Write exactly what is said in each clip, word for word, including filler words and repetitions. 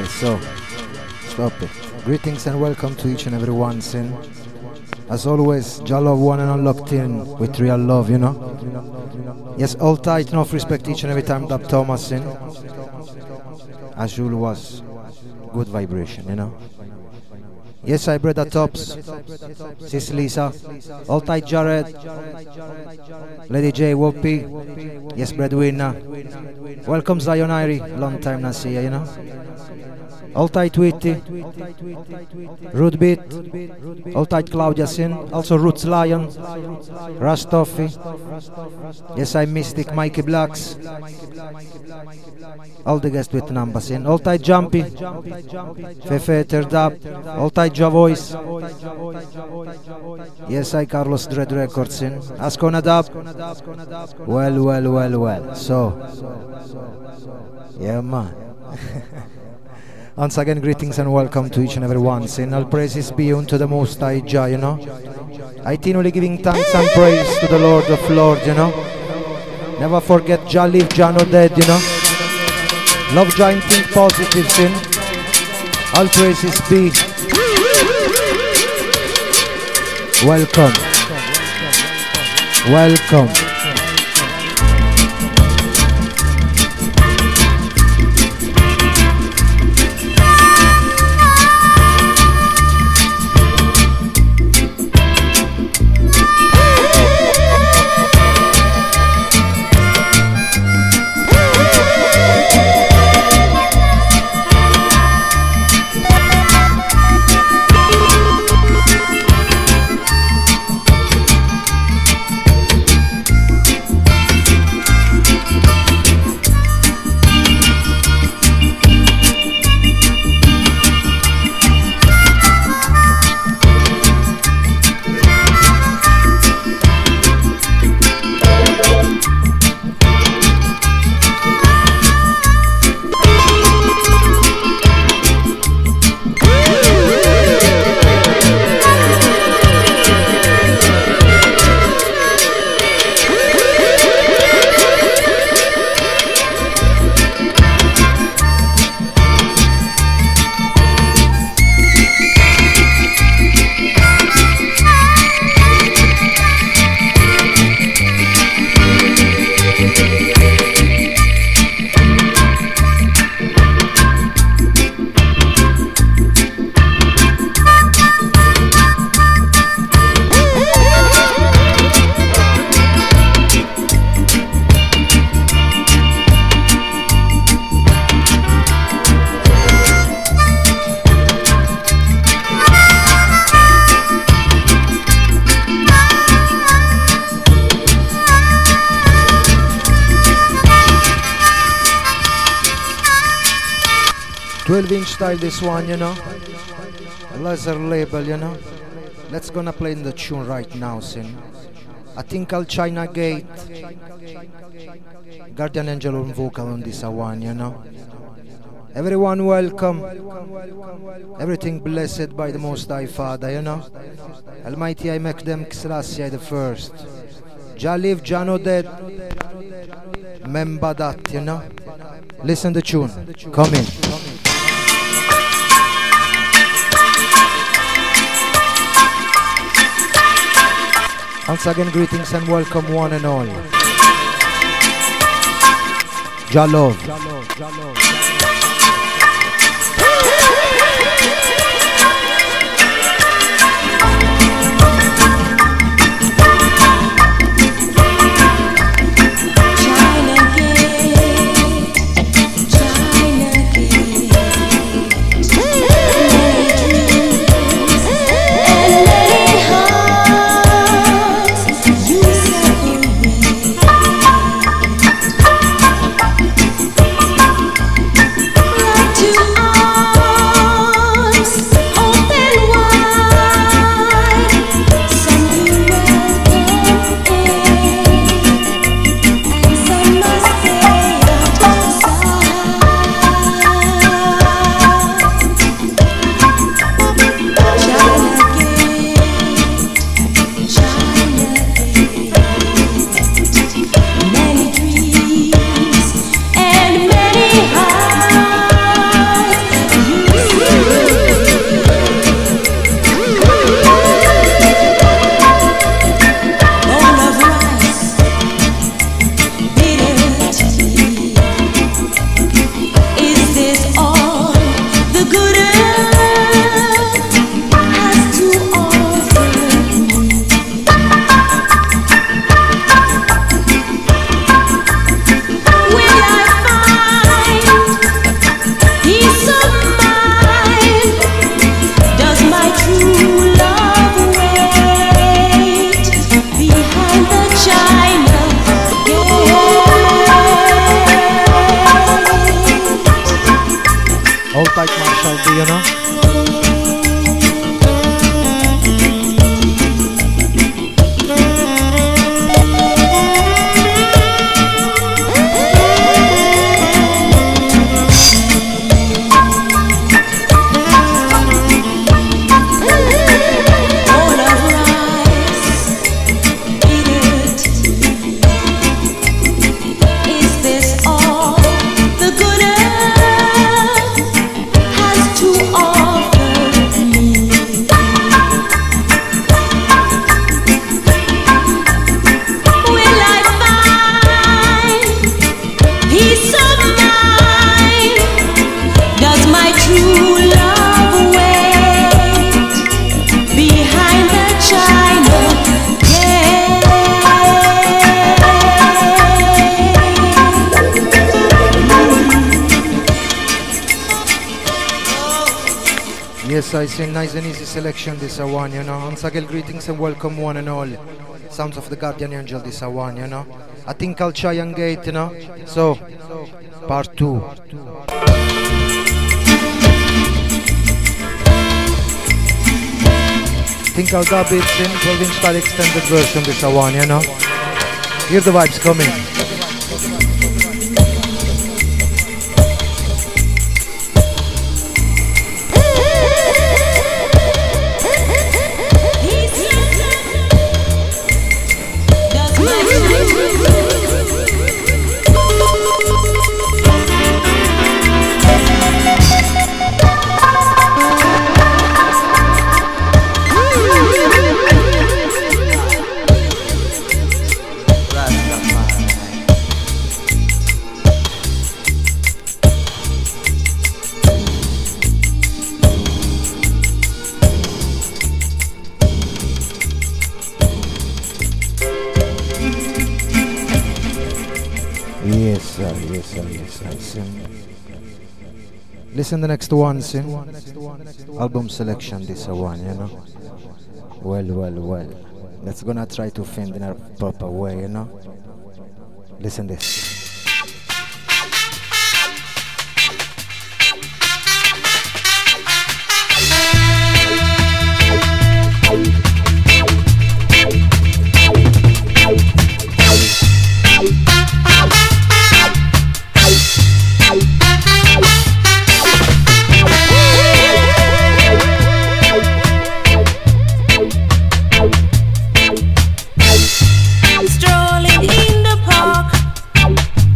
Alright, so stop it. Greetings and welcome to each and every one, sin. As always, Jah love one and unlocked in with real love, you know. Yes, all tight, enough respect each and every time that Thomas in. As usual was good vibration, you know. Yes, I brother Tops, Sis Lisa, all tight Jared, Lady J, Whoopi, yes, breadwinner. Welcome Zion Irie, long time not see you, you know. All tight Witty, Rude Beat, all tight Claudia Sin, also Roots Lion, Rastoffy, yes, I Mystic, Mikey Blacks, all the guests with numbers in, all tight Jumpy, Fefe Terdab, all tight Ja Voice, yes, I Carlos Dread Records in, Ascona Dab, well, well, well, well, so, yeah, man. Once again, greetings and welcome to each and every one. Sin all praises be unto the Most High Jah, you know. I continually giving thanks and praise to the Lord of Lords, you know. Never forget Jah live, Jah no dead, you know. Love Jah and think positive, sin. All praises be. Welcome. Welcome. twelve inch style this one, you know. A laser label, you know. Let's gonna play in the tune right now, sin. I think I'll China Gate. Guardian Angel on vocal on this one, you know. Everyone welcome. Everything blessed by the Most High Father, you know. Almighty I make them Selassie the first. Jah live, Jah no dead. Remember that, you know. Listen the tune. Come in. Once again, greetings and welcome one and all. Jah love. you know. Yes, I say nice and easy selection this a one, you know. Ansagel greetings and welcome one and all. Sounds of the Guardian Angel this a one, you know. I think I'll try and gate, you know. So, part two. Think I'll dub it in twelve inch style extended version this a one, you know. Hear the vibes coming. Listen the next one, sin. Album selection this a one, you know. Well, well, well. That's gonna try to find in a proper way, you know. Listen this. Strolling in the park,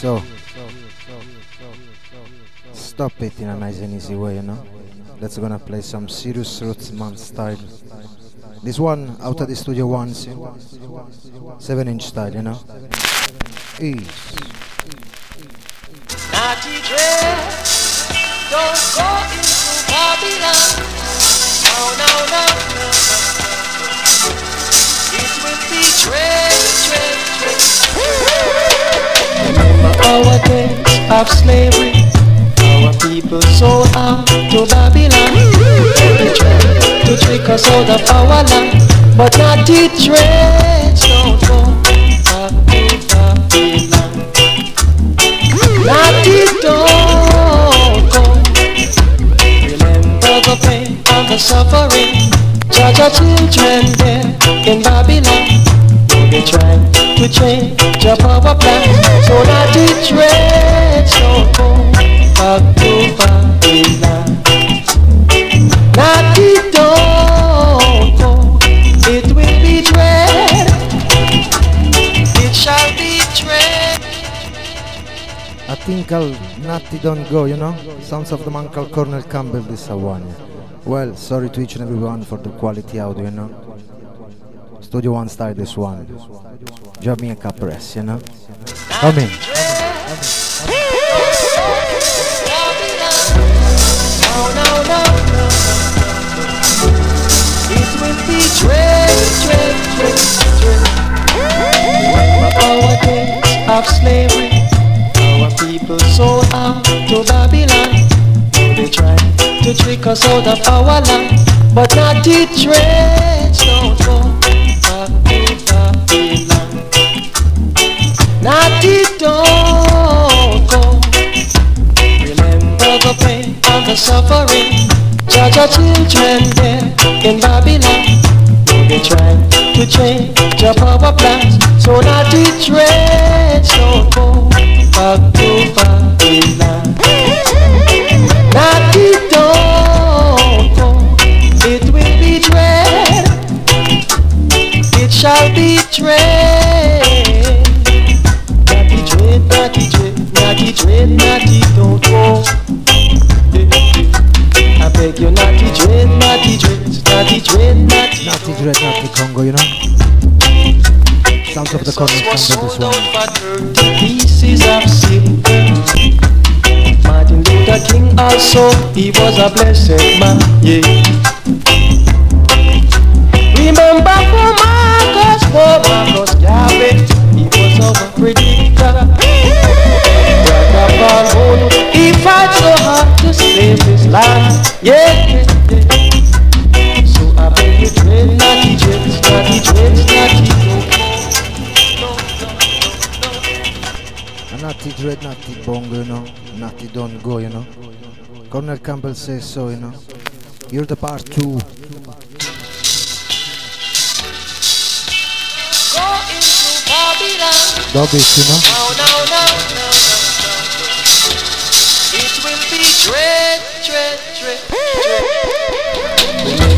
so stop it in a nice and easy way, you know. Let's gonna play some serious roots man style. This one out of the studio once, seven inch style, you know. Ease. Naughty dress, don't go into Babylon. No, no, no, no, no. It will be dread, dread, dread. Remember our days of slavery. Our people sold out to Babylon. They tried to trick us out of our land, but not the dreads don't go back to Babylon. Not the don't go. Remember the pain and the suffering. Judge our children there in Babylon. They tried to change your power plan, so not the dreads don't go back to Babylon. Not the don't go. It will be dread. It shall be dread. I think I'll Natty don't go, you know. Sounds of the man called Cornel Campbell this one. Well, sorry to each and everyone for the quality audio, you know. Studio One style this one. Jamaica press, you know. Come in. No, no, no, no. It will be dread, dread, dread, dread. Remember our days of slavery. Our people sold out to Babylon. They tried to trick us out of our land, but not the dreads don't go back to Babylon. Not the don't go. Remember the pain and the suffering. Judge our children there in Babylon. They tried to change your power plans, so not the dreads don't go back to Babylon. Not the don't go. It will be dread. It shall be dread. Natty dread, natty dread, natty dread, natty don't go. I beg you, natty dread, natty dread, natty dread, natty. Natty dread, natty Congo, you know. Sounds of the Cornel Campbell this one. Pieces of silver. Martin Luther King also, he was a blessed man, yeah. Remember for Marcus, for Marcus Garvey, he was our predictor. He fight so hard to save his life, yeah, yeah. So I beg you, dread, natty dreads, natty dreads, natty A natty dread, natty bongo, you know. Natty don't go, you know. Cornel Campbell says so, you know. Here's the part two. Go into Babylon. Dog it, you know. No, no, no, no, no, no. It will be dread, dread, dread, dread.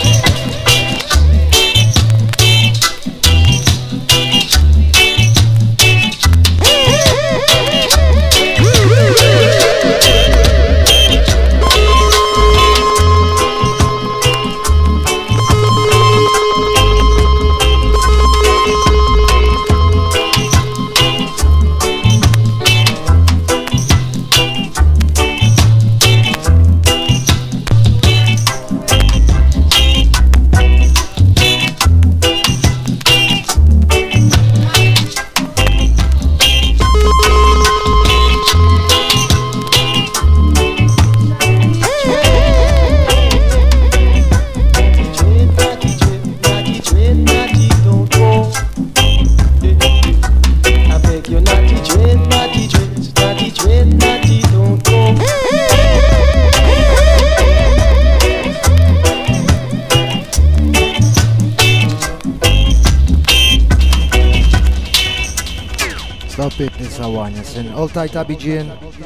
All tight Abidjan.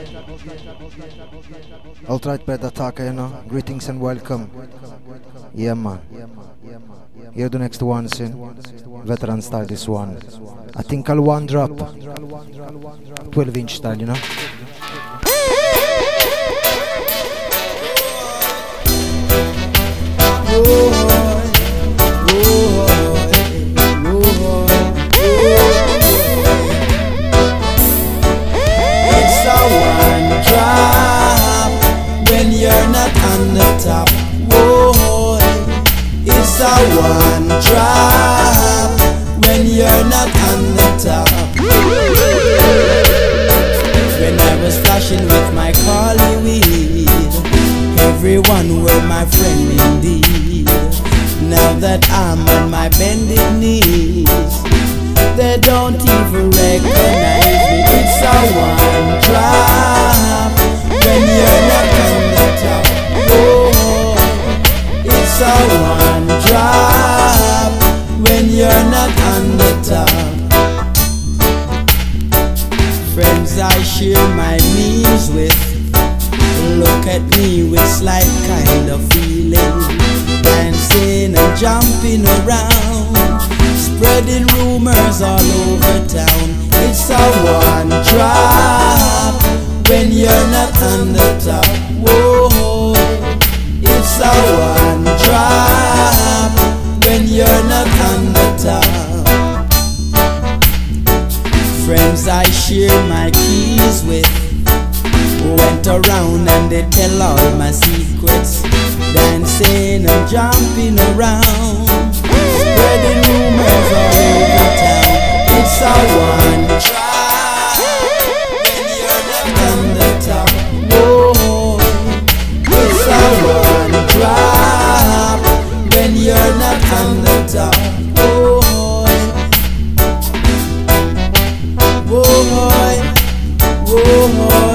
All tight Pedataka, you know. Greetings and welcome. Yeah man. Here the next one, sin. Veteran style this one. I think I'll one drop. twelve inch style, you know. It's a one drop when you're not on the top. Whoa, it's a one drop when you're not on the top. When I was flashing with my Carly weed, everyone were my friend indeed. Now that I'm on my bended knees, they don't even recognize me. It's a one drop when you're not on the top. Oh, it's a one drop when you're not on the top. Friends I share my meals with look at me with slight kind of feeling, dancing and jumping around, spreading rumors all over town. It's a one drop when you're not on the top. Whoa, it's a one drop when you're not on the top. Friends I share my keys with went around and they tell all my secrets, dancing and jumping around, spreading rumors all over town. It's a one drop when you're not on the top. Whoa, it's a one drop when you're not on the top. Whoa, whoa, whoa, whoa.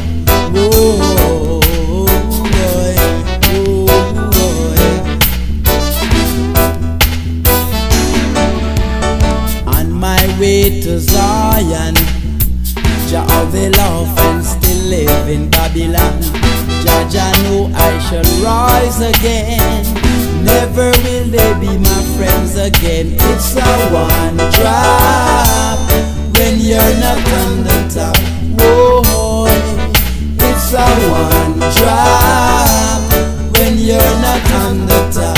Way to Zion, Jah of the love and still live in Babylon. Jah Jah know I shall rise again. Never will they be my friends again. It's a one drop when you're not on the top. Whoa, it's a one drop when you're not on the top.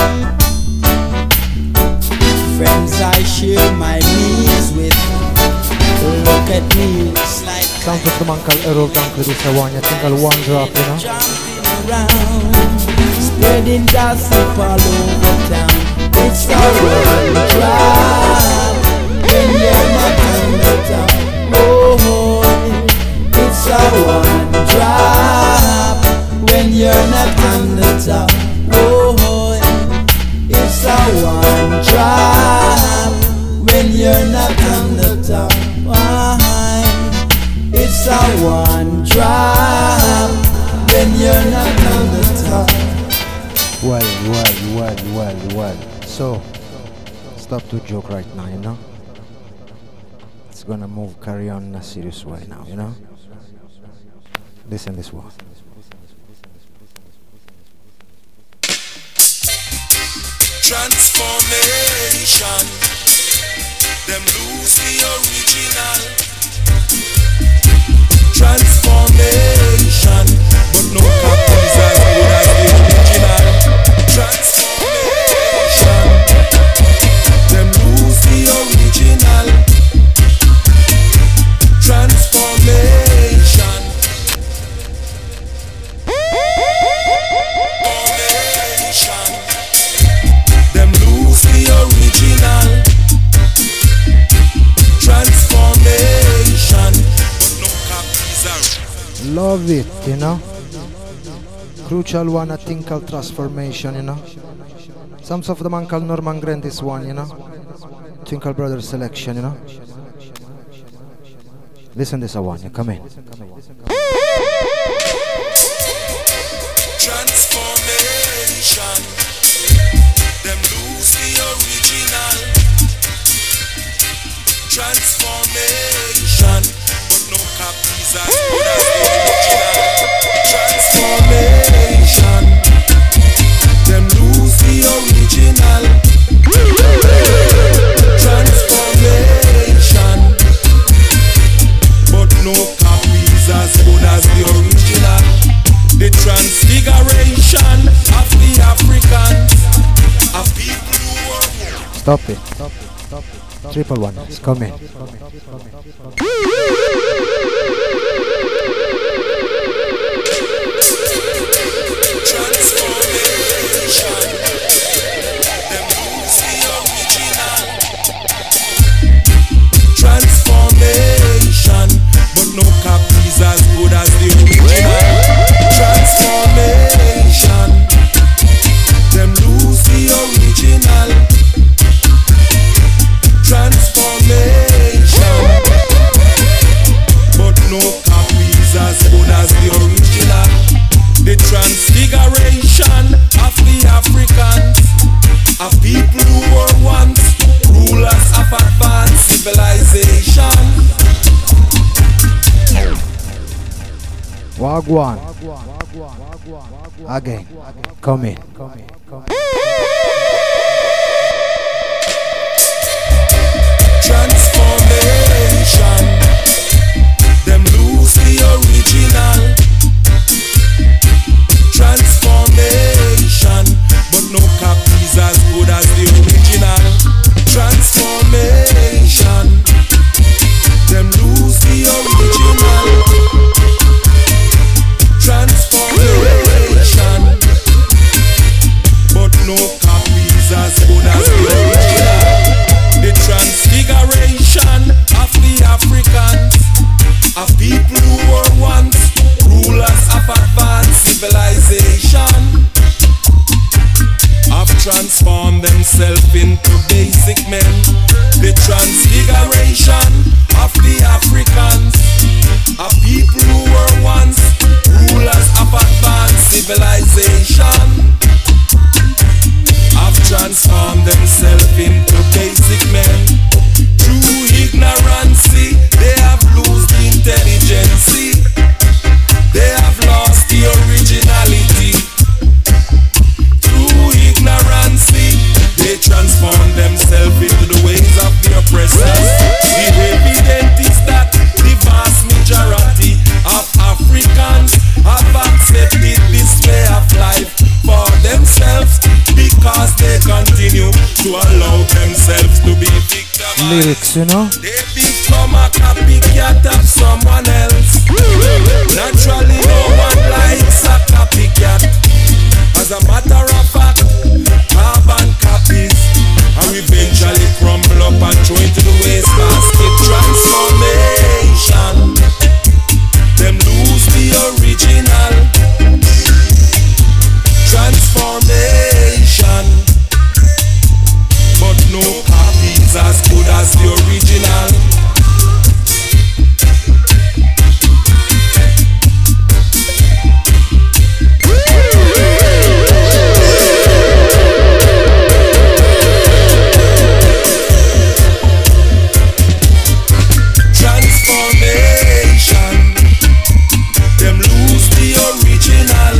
Friends I share my meals with look at me like Sound of the man called Errol Dunkley, this a one, I think I'll one drop, you know. Jumping around, spreading gossip all over town. It's a one drop when you're not on the top. Oh, it's a one drop when you're not on the top. Oh, it's a one drop when you're not on the top. Why? It's a one drop when you're not on the top. Well, well, well, well, well. So, stop to joke right now, you know. It's gonna move, carry on in a serious way now, you know. Listen this one. Transformation, them lose the original. Transformation, but no copies as good as the original. Transformation, them lose the original. Transformation, transformation. Them lose the original. Transformation, but no copies are. Love it, you know. Crucial one, I think, called Transformation, you know. Some of the man called Norman Grant, this one, you know. Twinkle Brothers Selection, you know. Listen this a one, you come in. Transformation, them lose the original. Transformation, but no copies as good as the original. Transformation, them lose the original. Transformation. the transfiguration of the Africans, of people who were. Stop it. Stop it. Stop it. Triple one. It's coming. Transformation, but no copies as good as the original. Transformation, them lose the original. Transformation, but no copies as good as the original. The transfiguration of the Africans, of people who were once rulers of advanced civilization. Wagwan. Again. Come in. Transformation, them lose the original. Transformation, but no copies as good as the original. Transformation, them lose the original. Transformation, but no copies as good as the original. The transfiguration of the Africans, of people who were once rulers of advanced civilization, have transformed themselves into basic men. The transfiguration of the Africans, of people who were once rulers of advanced civilization, have transformed themselves into basic men. Through ignorancy, they have lost the intelligence. They have lost the originality. Through ignorancy, they transform themselves into the ways of the oppressors. The evidence is that the vast majority of Africans have accepted this way of life for themselves, because they continue to allow themselves to be victimized. Lyrics, you know? They become a copycat of someone else. Naturally, no one likes a copycat. As a matter of fact, carbon copies are eventually crumble up and throw into the wastebasket. Transformation, them lose the original. Transformation, but no copies as good as the original. Transformation, them lose the original.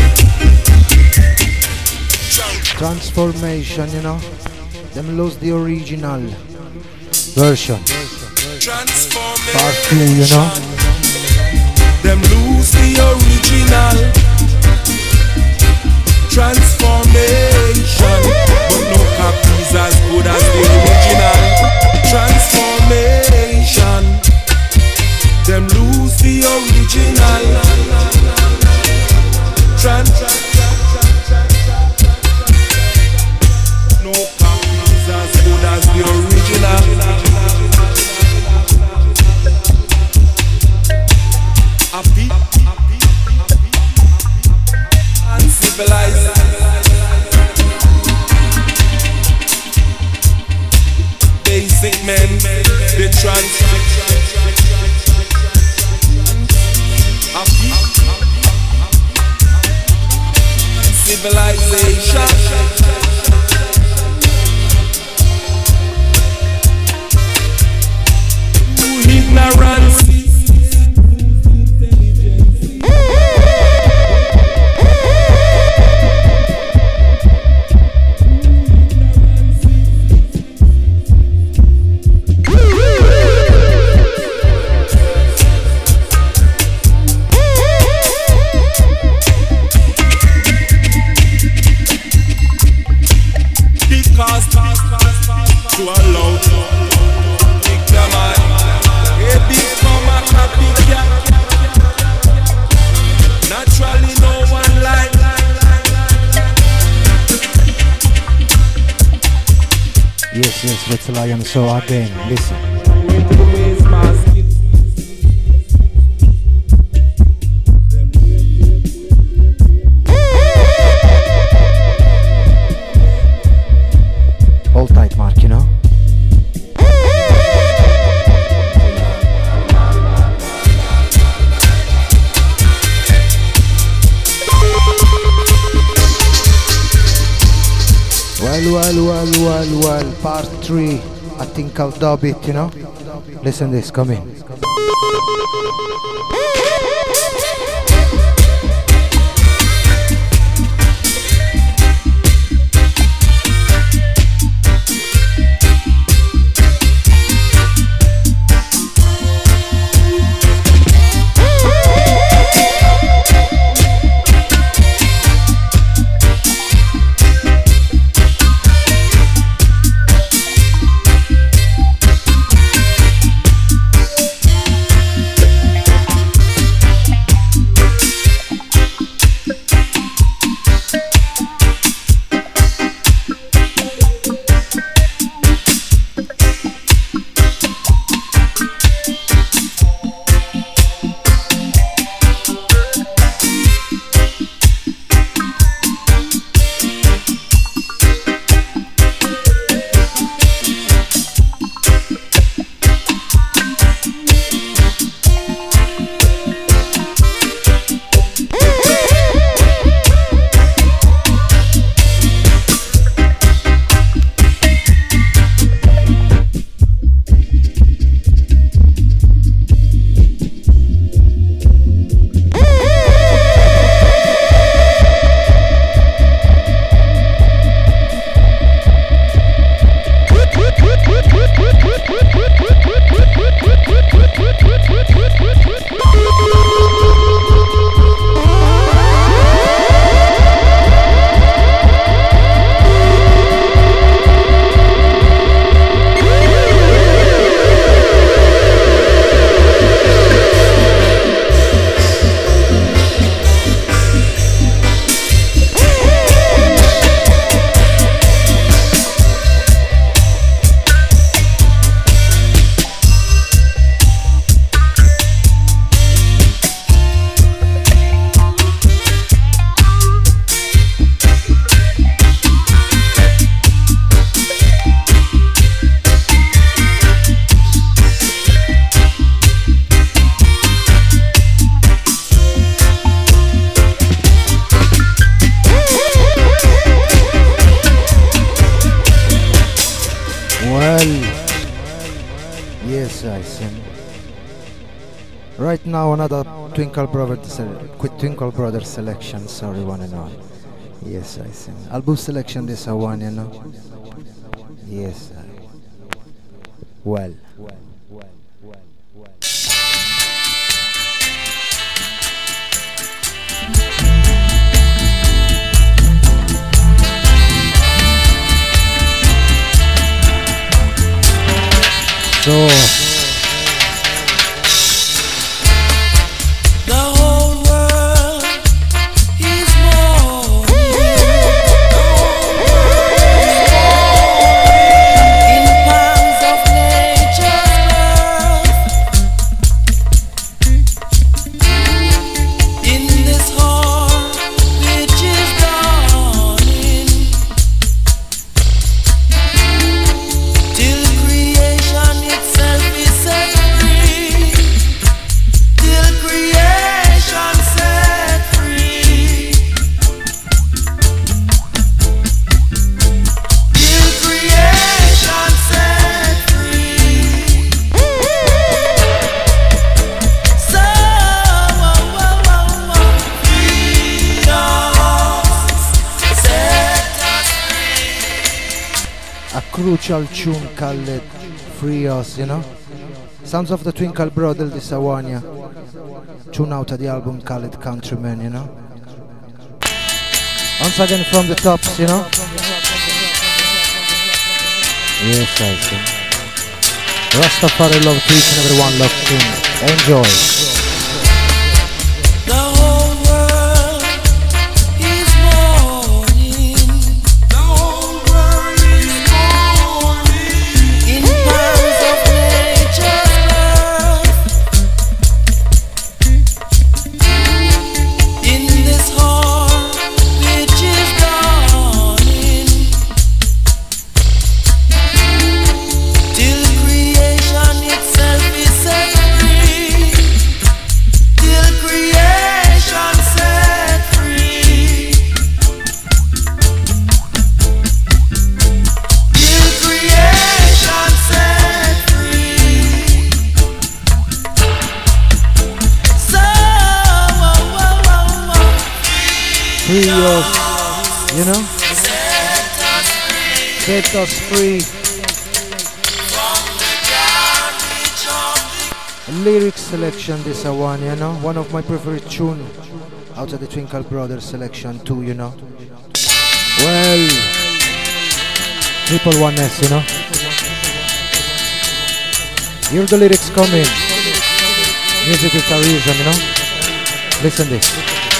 Transformation, you know? Them lose the original version. Part two, you know? Them lose the original. Transformation, but no copies as good as the original. Transformation, them lose the original. Trans no copies as good as the original. Happy, happy, uncivilized. Basic men, the trans. Happy, civilization. Ignorance. Little Lion, so again, listen. Hold tight, Mark, you know? Well, well, well, well, well, part three, I think I'll dub it, you know? Listen this, come in. Right now another Twinkle Brothers, quick Twinkle Brothers selection, sorry one and all. Yes, I sing. Album selection this a one, you know. Yes, I. Well. So crucial tune called Free Us, you know. Sounds of the Twinkle Brothers, this one, yeah. Tune out of the album called Countrymen, you know. Once again from the tops, you know. Yes, I see. Rastafari love to each and everyone locked in. Enjoy. Morning. Free us, you know? Set us free. Lyric selection, this a one, you know? One of my preferred tune out of the Twinkle Brothers selection too, you know? Well, triple one S, you know? Hear the lyrics coming. Music with a reason, you know? Listen this.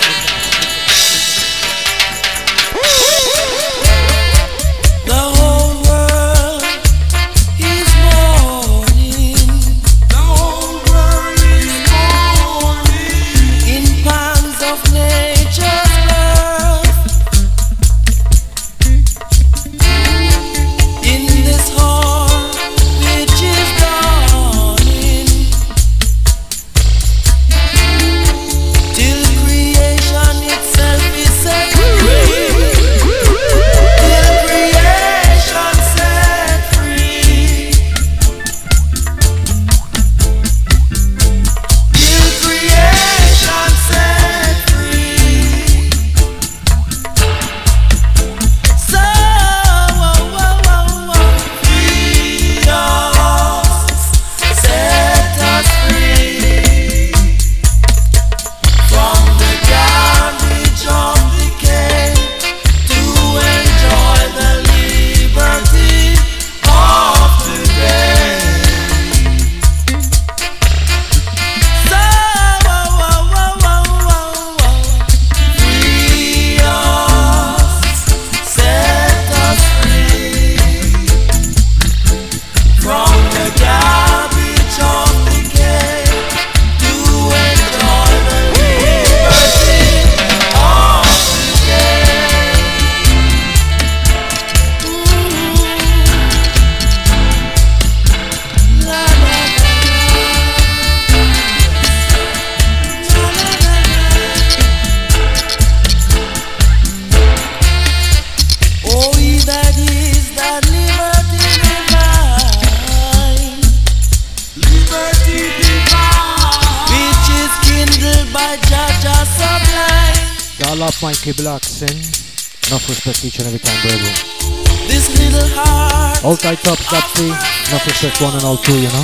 Mikey Blackson, enough respect each and every time, brother. This little heart. All tight top, stop free, enough respect one and all two, you know.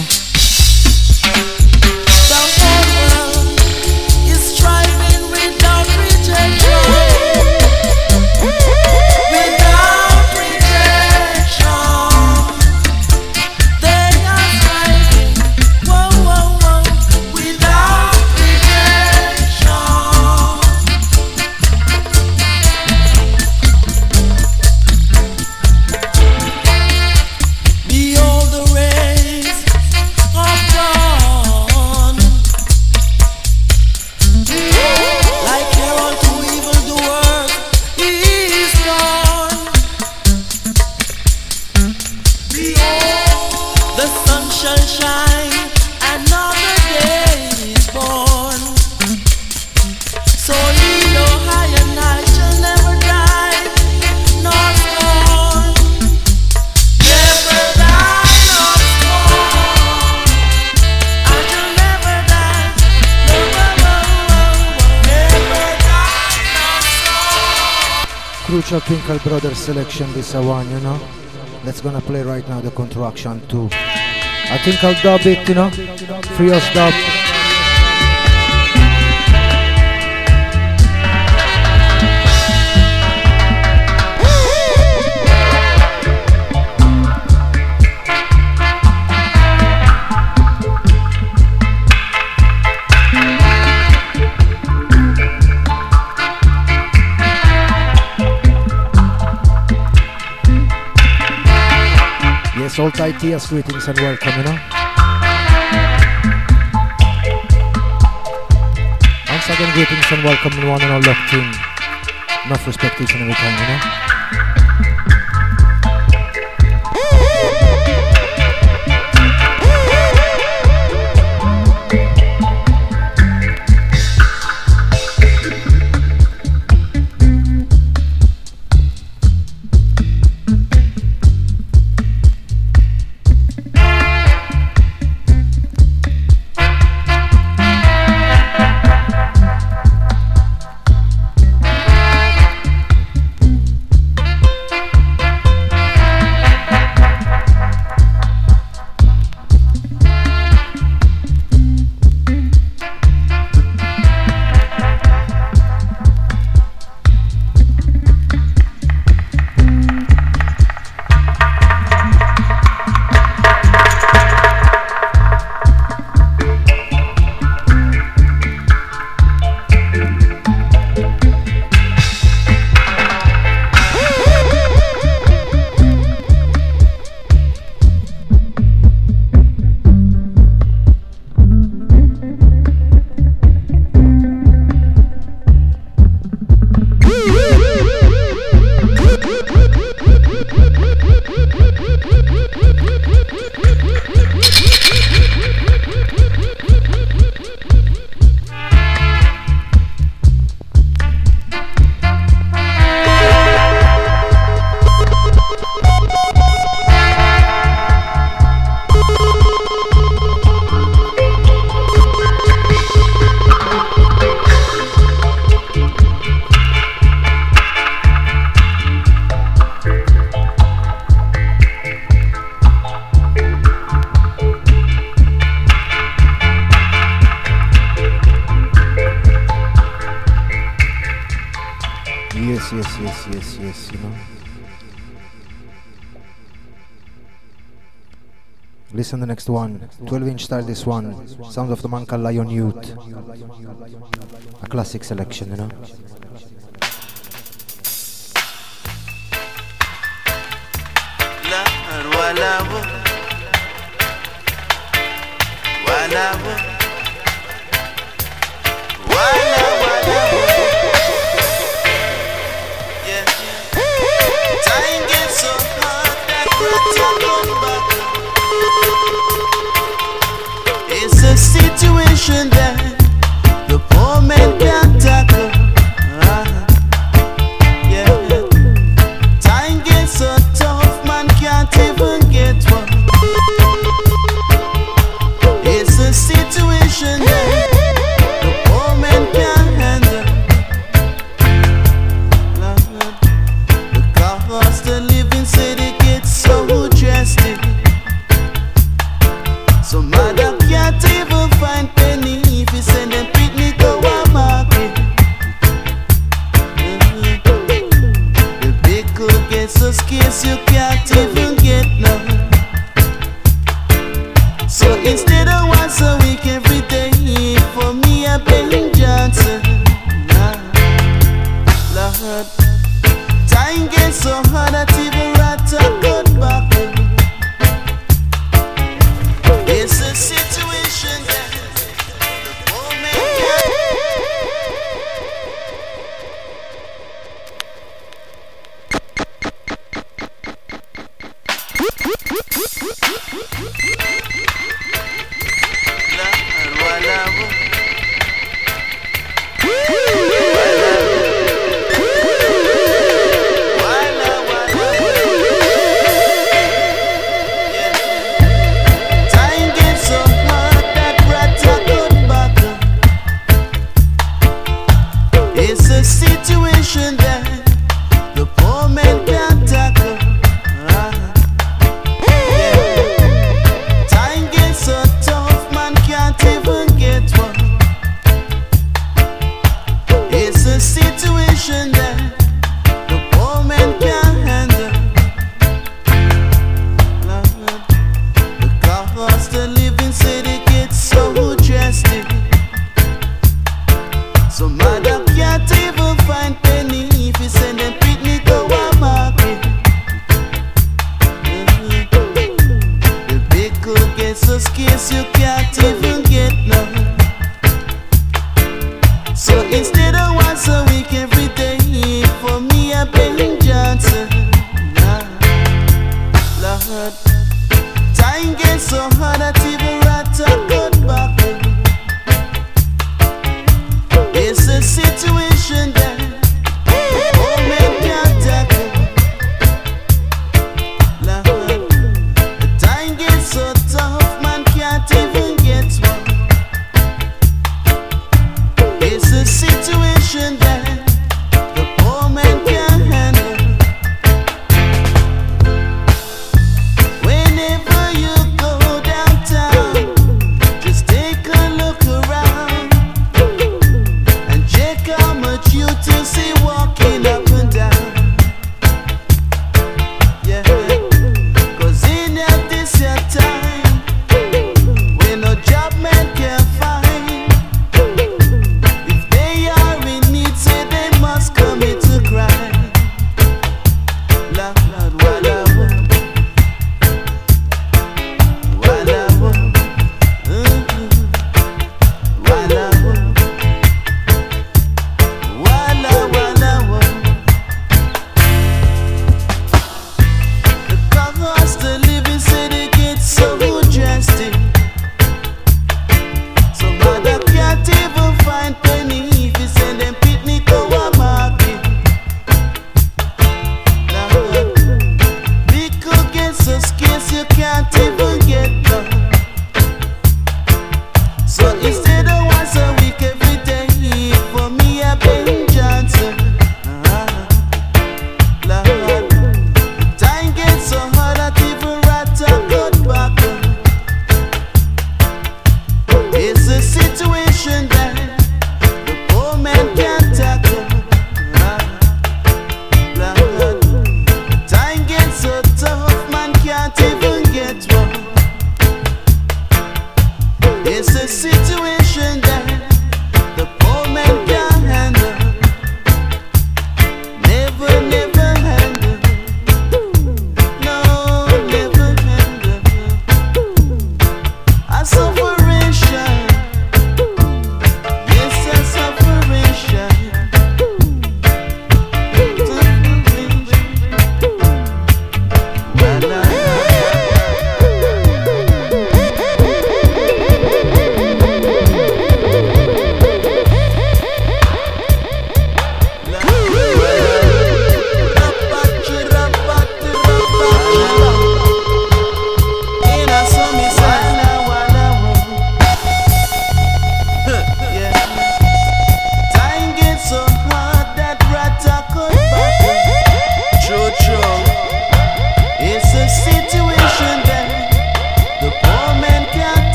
The whole world is striving without rejection. Without rejection. They are striving, whoa, whoa, whoa, without rejection. Behold the rays of dawn, like herald to evildoers, he is gone. Behold, the sun shall shine, another day is born. So ye know I and I shall never die, nor scorn. Never die, nor scorn. I shall never die, never, never die, nor scorn. Crucial Twinkle Brothers selection, this a one, you know. Let's gonna play right now the Contraction two. I think I'll dub it, you know. Free us dub. Yes, all tight tears, greetings and welcome, you know. Once again, greetings and welcome in one and all locked in. Enough respect each and every time, you know. Yes, yes, yes, yes, yes, you know. Listen to the next one. twelve inch style, this one. Sound of the man called Lion Youth. A classic selection, you know. It's a situation that the poor man can't tackle. Uh, yeah, time gets so tough, man can't even get one. It's a situation that the poor man can't handle. Uh, the cost of living city gets so drastic. So mother can't even find penny if you send them picnic go a market. Mm-hmm. The big cook gets so scarce you can't even get none. So instead of once a week every day, for me a Ben Johnson. Nah, Lord, time gets so hard that even rat a good back. It's a situation that the poor man can't.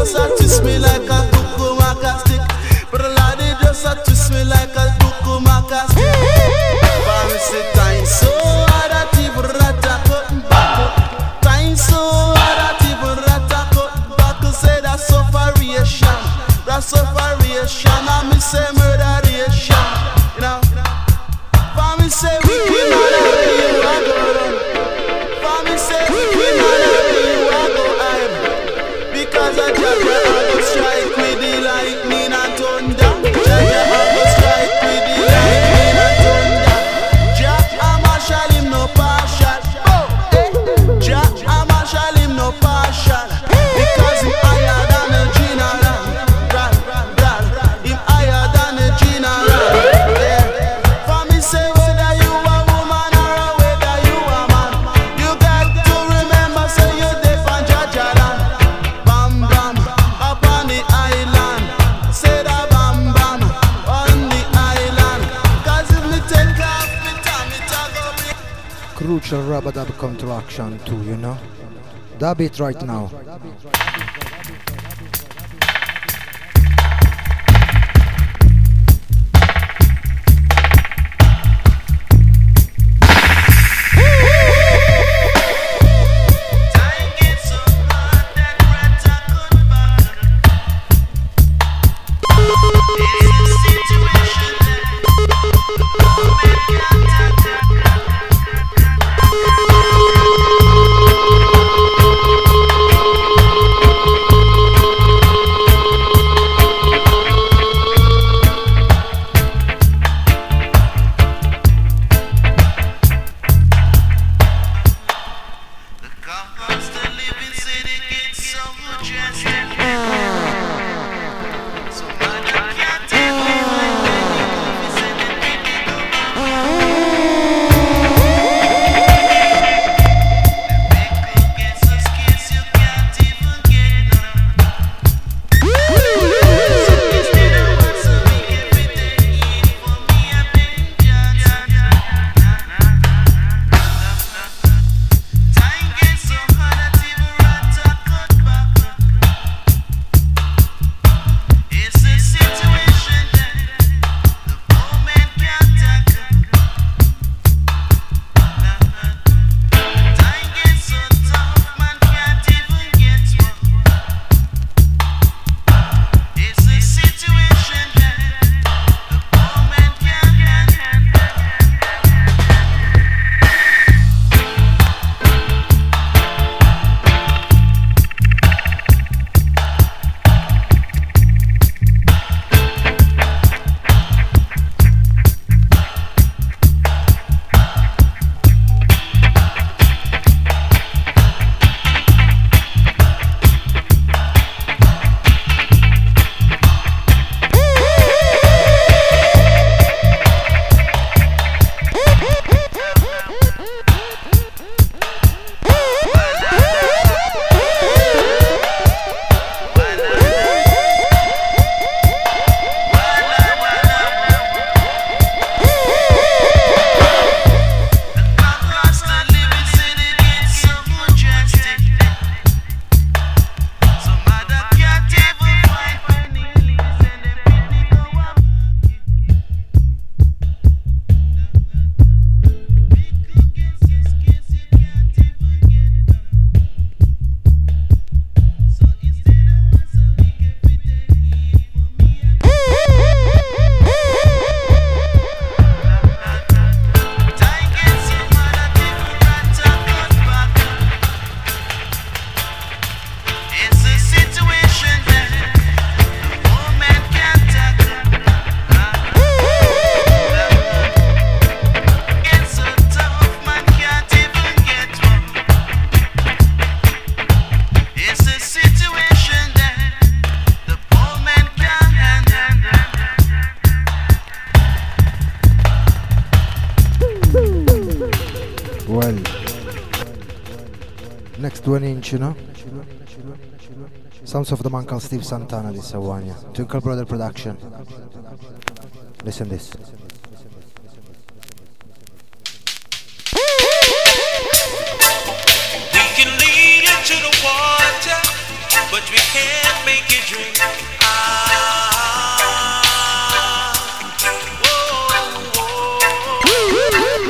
just a twist me like a cuckoo stick. But the Lord they just a twist me like a cuckoo stick. Family say time so hard that even rata cutting back. Time so hard that even rata cutting back. Say that's sufferation, that's sufferation. And me say murderation, you know. Family say we kill all of you, I go run. Family say we kill all of you, I go hide. Because I judge you, I go strike with the lightning and thunder. Judge you, I go strike with the lightning and thunder. Jah, I marshal him no partial. Jah, I marshal him no partial. Because him higher than a general. Him higher than a general. Yeah. Family say whether you a woman or a whether you a man, you got to remember say you dey from Jaja land. Bam bam up on the island. Say that bam bam on the island. Cause if me take off me time it a go be Crucial rubber dub come to action too, you know. Dub it right now. time gets so hard that rata could back. It's a situation that no man can tackle. The cost of living city gets so majestic. So mother can't tell me why many movies and the people go wrong. The pickle gets so scarce you can't even get none. So instead of once a week every day eat for me a Ben Johnson. Time gets so hard that even rata cut back. It's a situation that the poor man can't tackle. Time gets so tough, man can't even get one. It's a situation that the poor man can't handle. Cost of living city gets so majestic. So mother can't even find penny leaves and them penny go up. Pickle gets so scarce you can't even get none. So instead of once a week every day eat for me a time gets so hard that even rata cut back. It's a situation that the poor man can't tackle. Gets so tough, man can't even get one. It's a situation that the poor man can't handle. Well, next one inch, you know. Sounds of the man called Steve Santana, this one, yeah. Twinkle Brother production. Listen this. We can lead you to the water, but we can't make drink. Ah, whoa, whoa,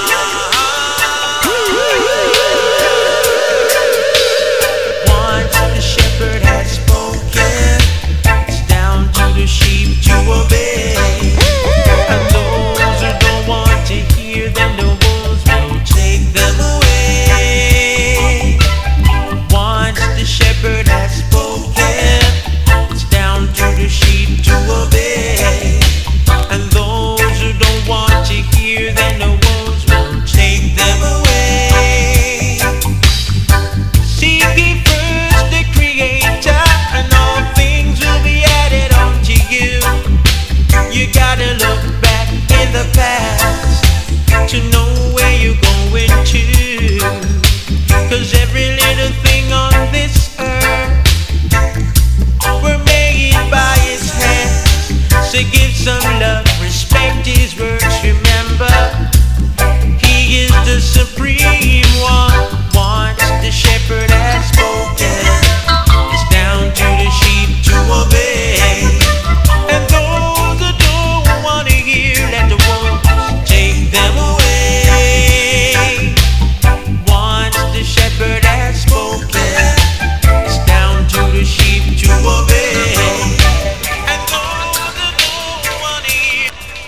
ah. Once the shepherd has spoken, it's down to the sheep to obey. And those who don't want to hear, then the wolves will take them away. Once the shepherd has spoken, it's down to the sheep to obey. And those who don't want to hear, then the wolves will take them away. Seek ye first the Creator, and all things will be added unto you. You gotta look back in the past to know where you're going to. Cause every little thing on this earth were made by his hands. So give some love, respect his works. Remember, he is the supreme one. Once the shepherd has spoken, it's down to the sheep to obey. And those that don't want to hear, let the wolves take them away. Once the shepherd has spoken, it's down to the sheep to obey. And those that don't want to hear.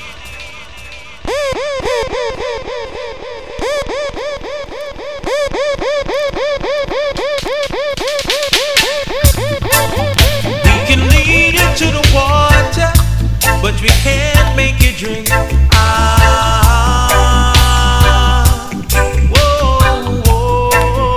We can lead you to the water, but we can't make you drink. Ah, whoa, whoa,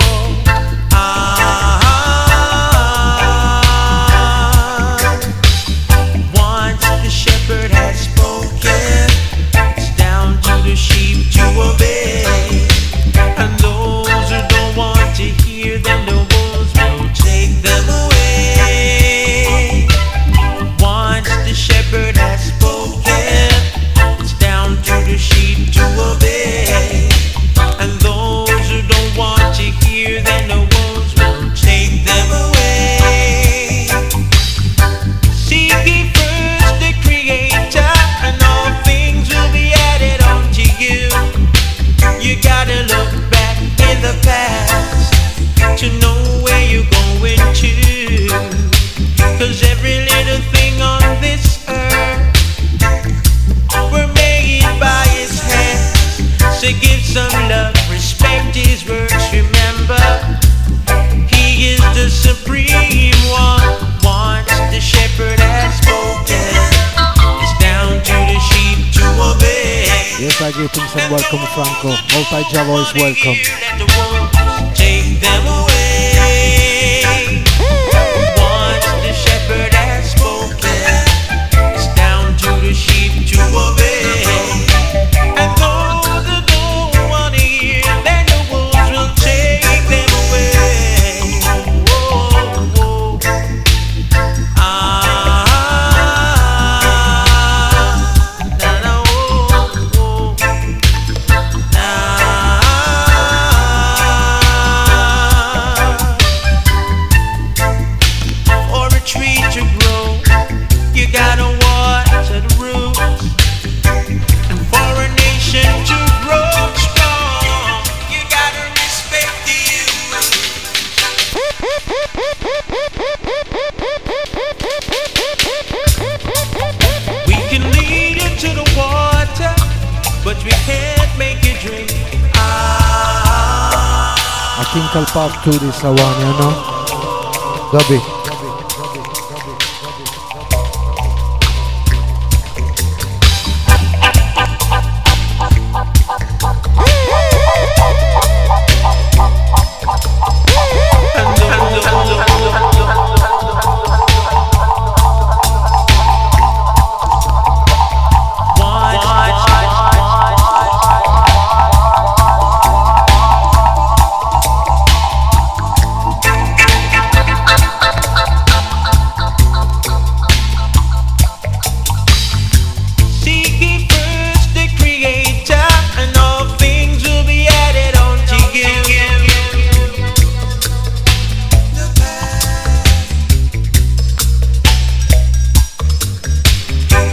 ah. Once the shepherd has spoken, it's down to the sheep to obey. And those who don't want to hear, then the wolves will take them away. Once the shepherd has spoken, it's down to the sheep to obey. And those who don't want to hear, then the wolves will take them away. Seek ye first the Creator, and all things will be added unto you. You gotta look back in the past to know where you're going to. Cause every little thing on this earth were made by his hands. So give some love, respect his works. Remember, he is the supreme one. Once the shepherd has spoken, it's down to the sheep to obey. Yes, I greetings and welcome, Franco. Multi-Java is welcome. Let the wolves take them away. Once the shepherd has spoken, it's down to the sheep to obey. And those that don't want to hear, then the wolves will take them away. Whoa, whoa. Ah, na, na, whoa, whoa. For a tree to grow, you gotta water the roots. And for a nation to grow strong, you gotta respect the youth. We can lead you to the water, but we can't make you drink. Ah, I think I'll pass through this one, you know? Dobby. One.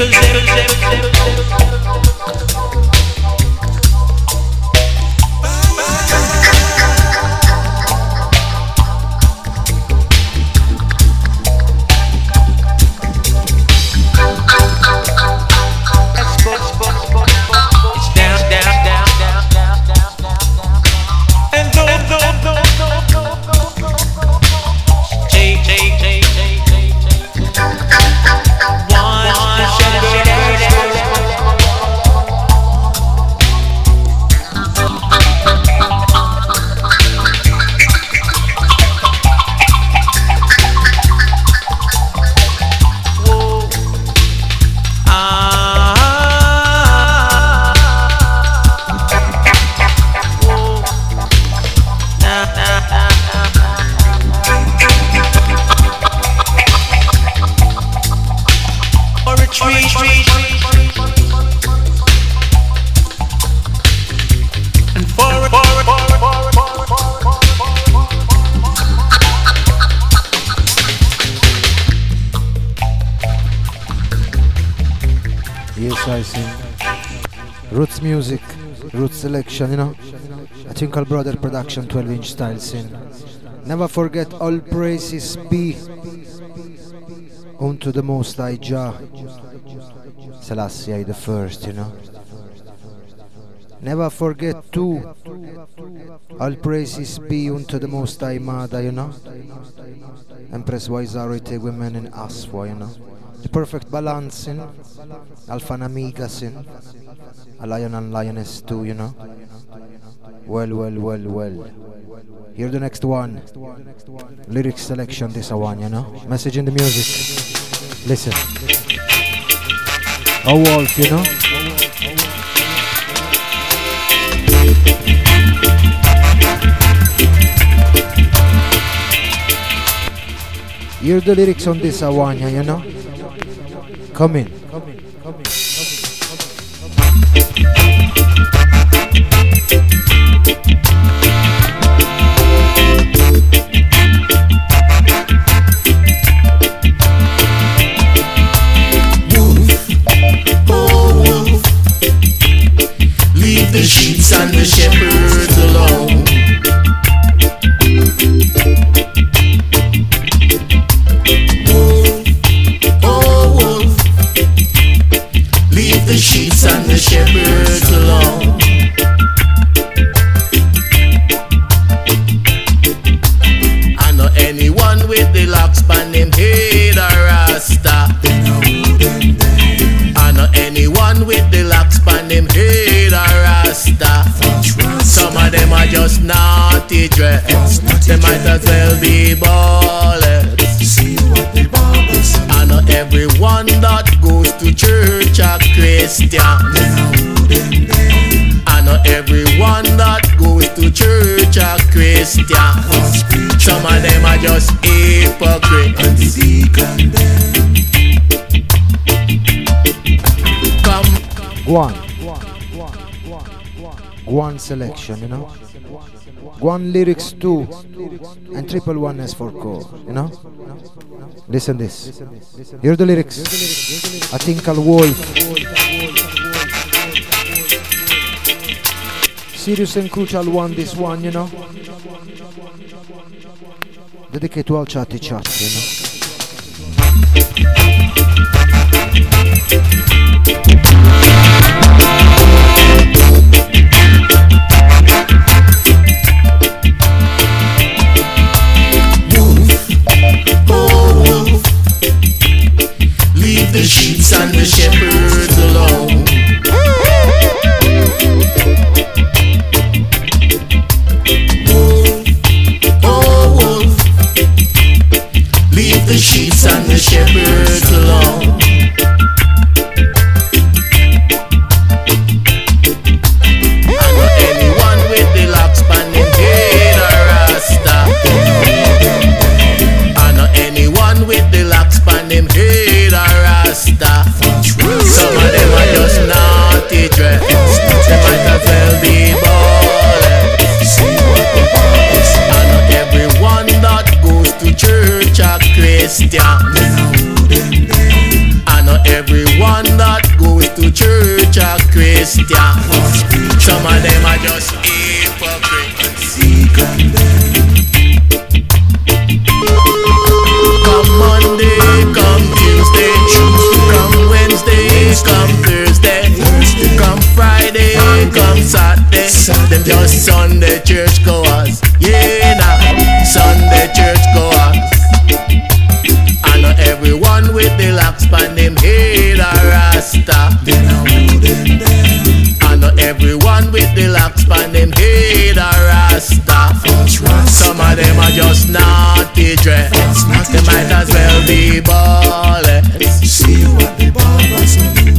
Roots music, roots selection, you know. I think I'll brother production twelve inch style scene. Never forget all praises be unto the Most High Jah, Selassie I the first, you know. Never forget too, all praises be unto the Most High Mother, you know. Empress Waizarite women in Aswa, you know. The perfect balance in Alpha and Omega sin. A lion and lioness too, you know. Well, well, well, well. Here the next one. Lyric selection, this a one, you know. Message in the music. Listen. A wolf, you know. Hear the lyrics on this a one, you know. Come in. Come in. Come in. Leave the sheep and the shepherds alone. Wolf, oh wolf, leave the sheep and the shepherds alone. I know anyone with the locks span him head or rasta. I know anyone with the locks span him head or rasta. Some of them are just naughty dress. They might as well be ballers. I know everyone that goes to church a Christian. I know everyone that goes to church a Christian. Some of them are just hypocrites. Come, Go on. Go on selection, you know. Go on lyrics too. And triple one S for core, you know. Listen this. Hear the lyrics. I think I'll wolf. Serious and crucial one, this one, you know. Dedicate to all chatty chat, you know. Leave the sheep and the shepherds alone. Wolf, oh wolf, leave the sheep and the shepherds alone. I know anyone with the locks span him head or rasta. I know anyone with the locks span him head or rasta. Some of them are just naughty dress. They might as well be ballers. I know everyone that goes to church a Christian. I know everyone Christian. Some of them are just hypocrites. Come Monday, come Tuesday, come Wednesday, come Thursday, come Friday, come Saturday. Them just Sunday church goers. Yeah, nah, Sunday church goers. I know everyone with the locks pan them head a rasta. I know everyone with the locks pan them head a rasta. Some of them are just naughty dress. They might as well be ballers. See what the barbers do.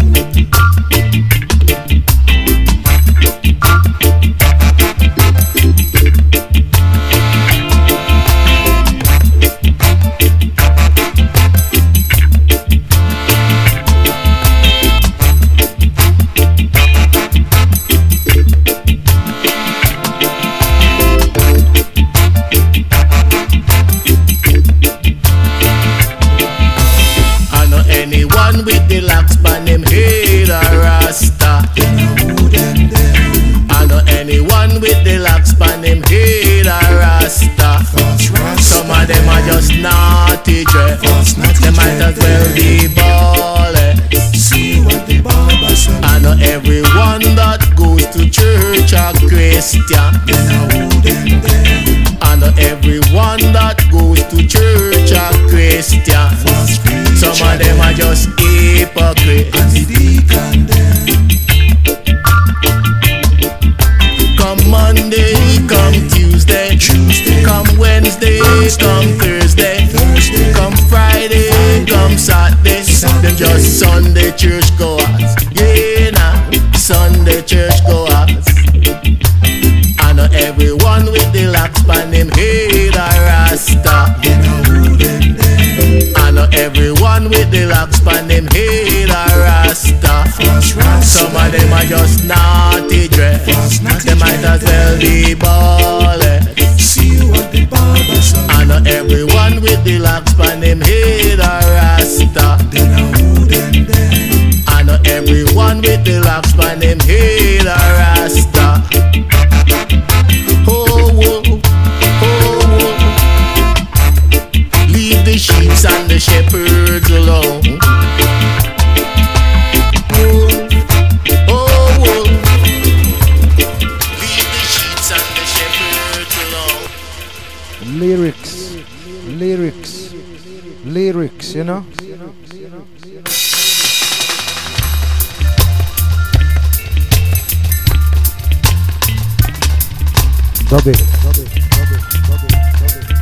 With the locks pan them head a rasta. I know anyone with the locks pan them head a rasta. Some of them are just naughty dress. They might as well be ballers. I know everyone that goes to church a Christian. I know everyone that goes to church a Christian. Some of them are just hypocrites. Come Monday, come Tuesday, come Wednesday, come Thursday, come Friday, come Saturday. Them just Sunday church goers. Yeah, nah, Sunday church goers. I know everyone with the locks pan them head a rasta. I know everyone with the locks pan them head a rasta. Some of them are just naughty dress. They might as well be ballers. I know everyone with the locks pan them head a rasta. I know everyone with the locks pan them head a rasta. Oh, oh, oh, oh. Leave the sheep and the shepherds alone. Oh, oh, oh. Leave the sheep and the shepherds alone. Lyrics, lyrics, lyrics, you know. Dub it. Dub it. Dub it. Dub it. Dub it.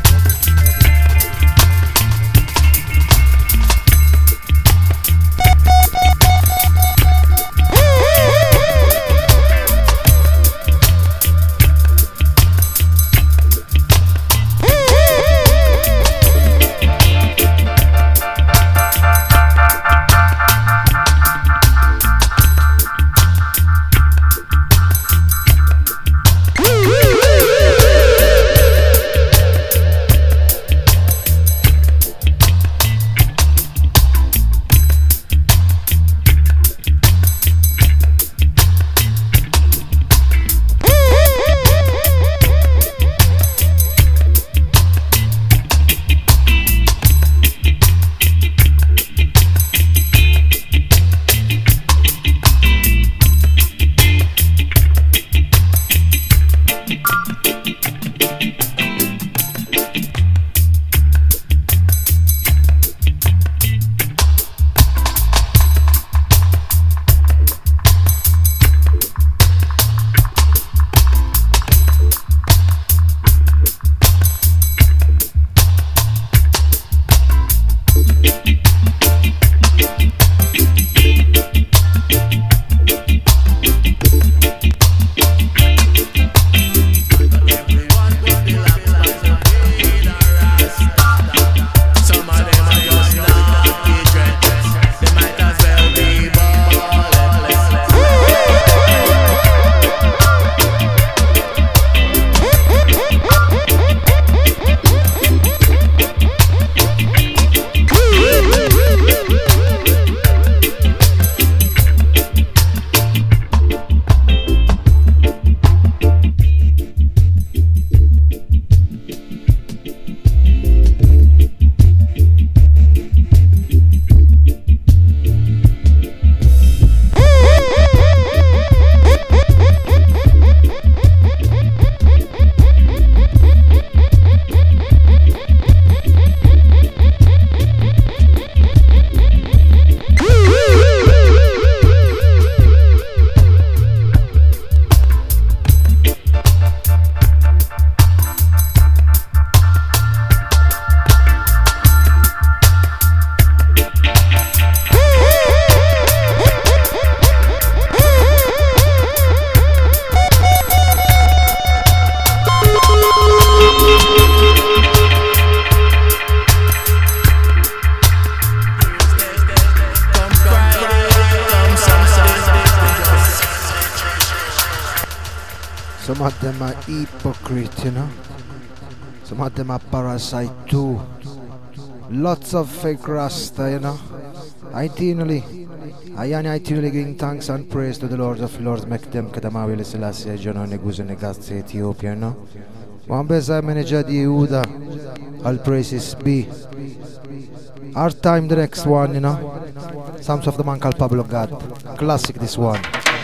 Some of them are hypocrite, you know. Some of them are parasite too. Lots of fake rasta, you know. Itinerally, I am itinerally giving thanks and praise to the Lord of Lords. Make them Kadama Wili Selassie, Jono Neguzo Negatse, Ethiopia, you know. One beza manager di Yehuda. All praises be. Our time, the next one, you know. Psalms of the man called Pablo God. Classic, this one.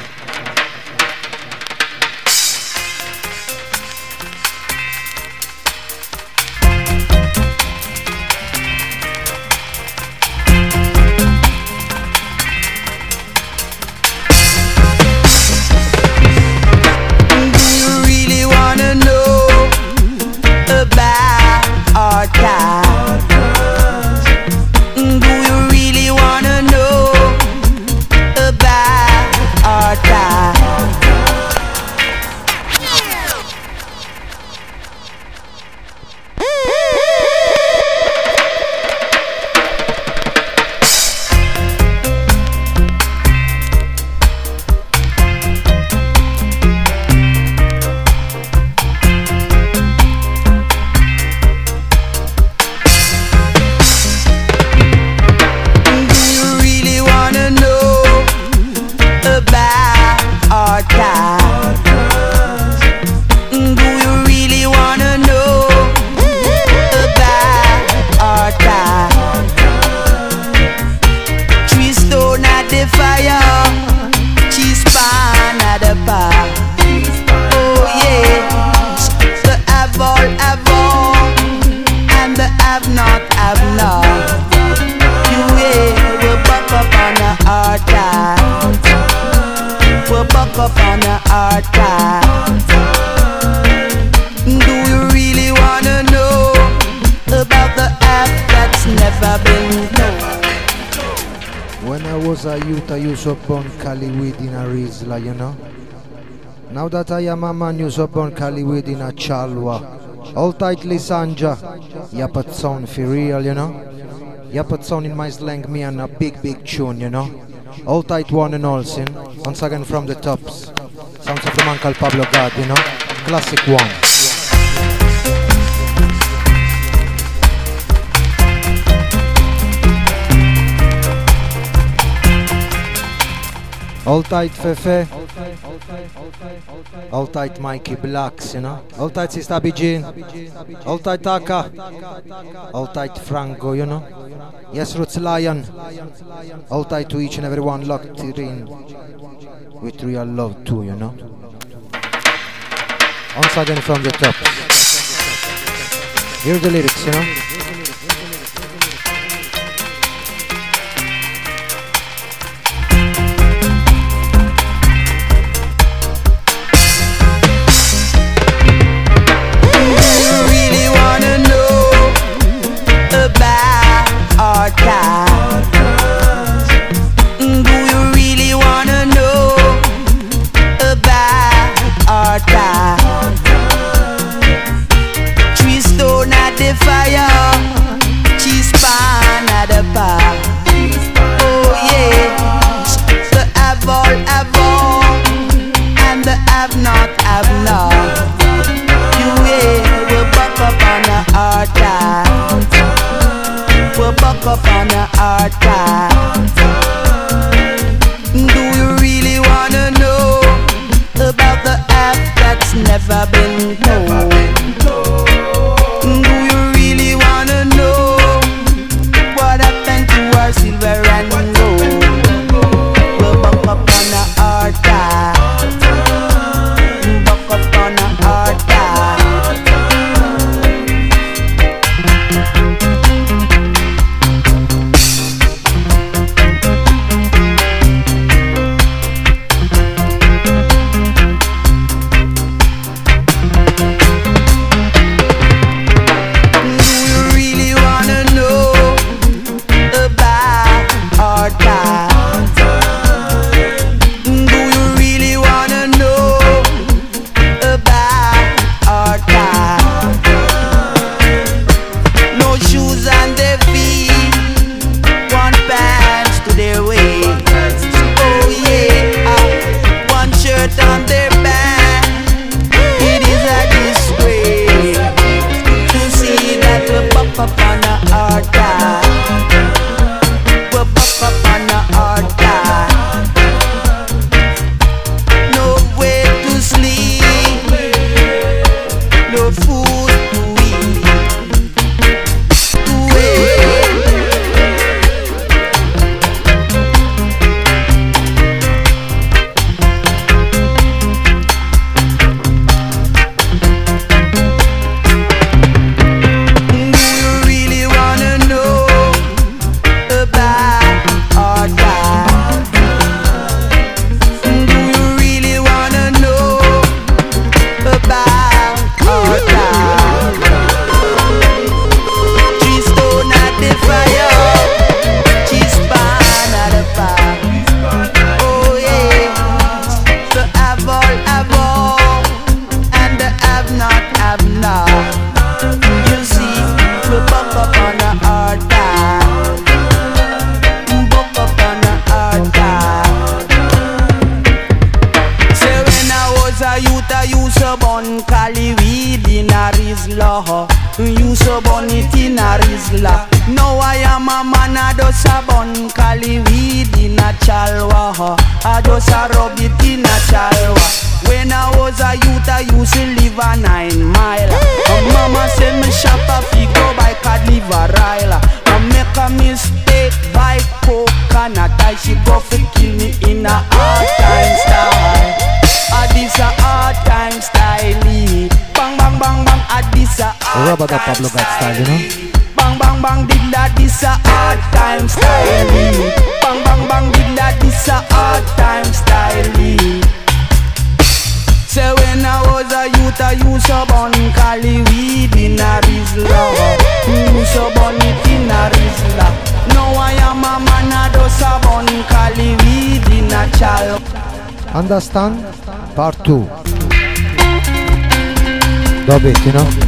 Upon Kaliwid in a Rizla, you know. Now that I am a man, use upon Kaliwid in a Chalwa. All tightly Sanja. Yapat sound for real, you know. Yapat sound in my slang, me and a big, big tune, you know. All tight one and all, sin. Once again from the tops. Sounds of the man called Pablo God, you know. Classic one. All tight Fefe, all tight Mikey Blacks, you know. All tight Sister Bijin, all tight Taka, all tight Franco, you know. Yes, Roots Lion, all tight to each and every one locked in with real love too, you know. Once again from the top. Hear the lyrics, you know. a man a does a bun cali weed in a chalwa. I just a rub it in a chalwa. When I was a youth I used to live a nine mile. My mama said me shop a figure by Cadliverila. I make a mistake by coconut. I she go fi kill me in a hard time style. A this a hard time style. Bang bang bang bang. A this a hard Rubber the time Pablo Gat style, you know. Bang bang bang did that this a hard time style. Bang bang bang did that this a hard time style. Say when I was a youth I used to burn cali weed in a Rizla. Used to burn it in a Rizla. Now I am a man a does a burn cali weed in a chal. Understand? Part two. Dub it, you know.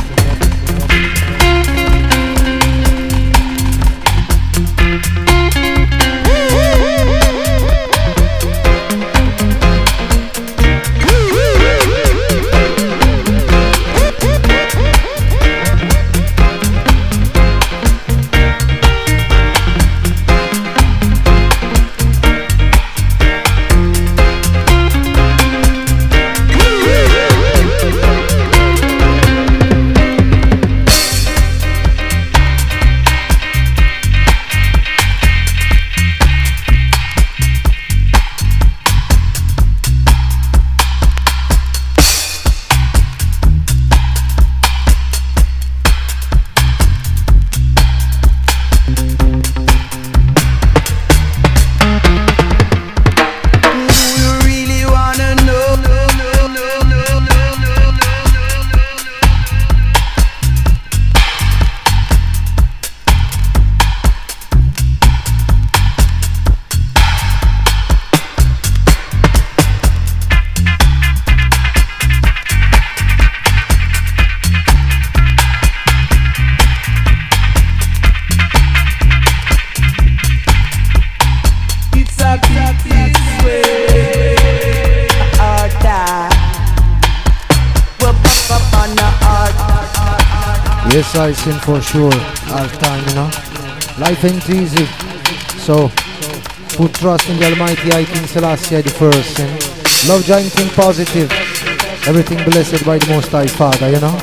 Yes, I sin for sure, all time, you know. Life ain't easy, so put trust in the Almighty I King Selassie the first, and love giant thing positive, everything blessed by the Most High Father, you know.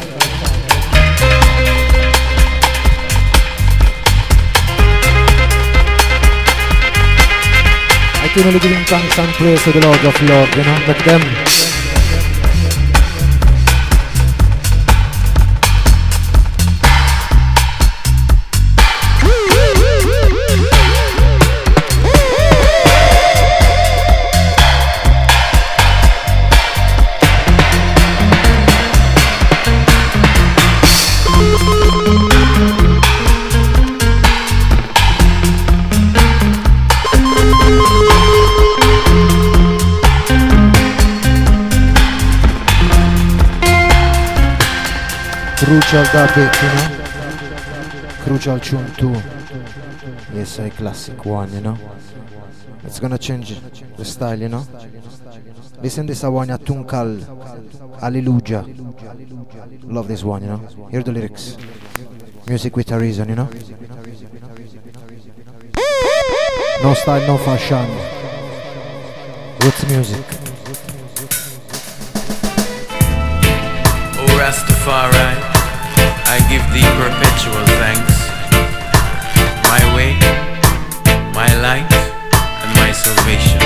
I can only giving thanks and praise to the Lord of Love, you know, but them. Crucial that bit, you know. Crucial tune too. Yes, a classic one, you know. It's gonna change the style, you know. Listen this one, a tune called Hallelujah. Love this one, you know. Hear the lyrics. Music with a reason, you know. No style, no fashion. What's music? O Rastafari, I give thee perpetual thanks. My way, my light, and my salvation.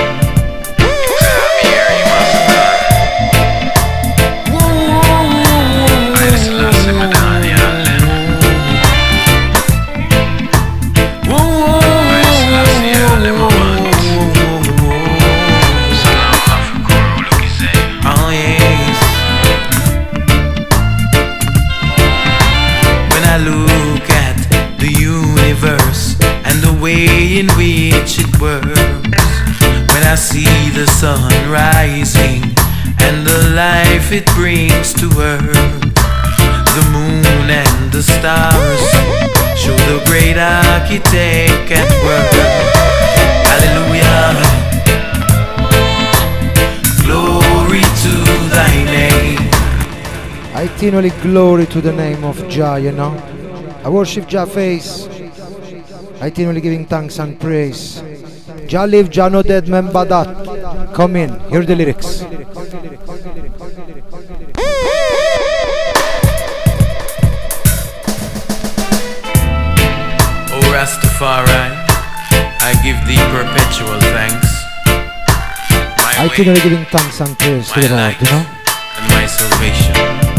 In which it works, when I see the sun rising and the life it brings to earth, the moon and the stars show the great architect at work. Hallelujah, glory to thy name. I continually glory to the name of Jah, you know. I worship Jah face. Itinerally giving thanks and praise. Jah live, Jah no dead, remember that. Come in, hear the lyrics. O Rastafari, I give thee perpetual thanks. My Itinerally way, giving thanks and praise to my the Lord, life, you know. and my salvation.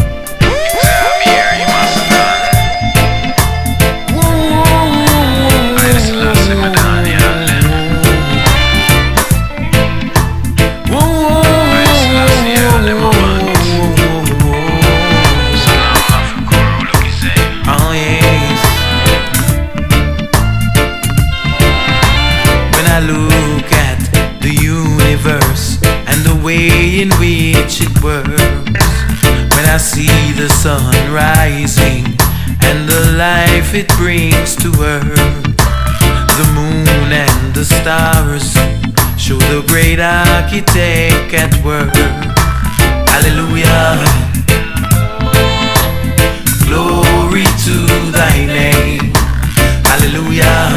In which it works, when I see the sun rising and the life it brings to earth, the moon and the stars show the great architect at work. Hallelujah, glory to thy name. Hallelujah,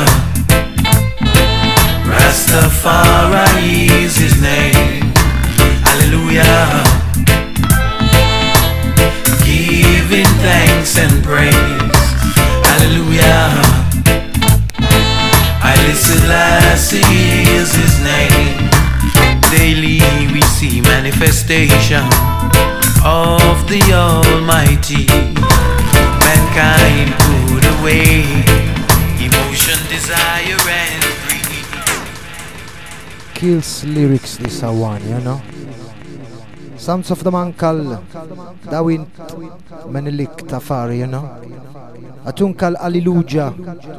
Rastafari is his name. Hallelujah, giving thanks and praise. Hallelujah, Haile Selassie is his name. Daily we see manifestation of the Almighty. Mankind put away emotion, desire and greed. Kills lyrics this a one, you know. Sounds of the man called Dawin Menelik Tafari, you know. A tune called Alleluia.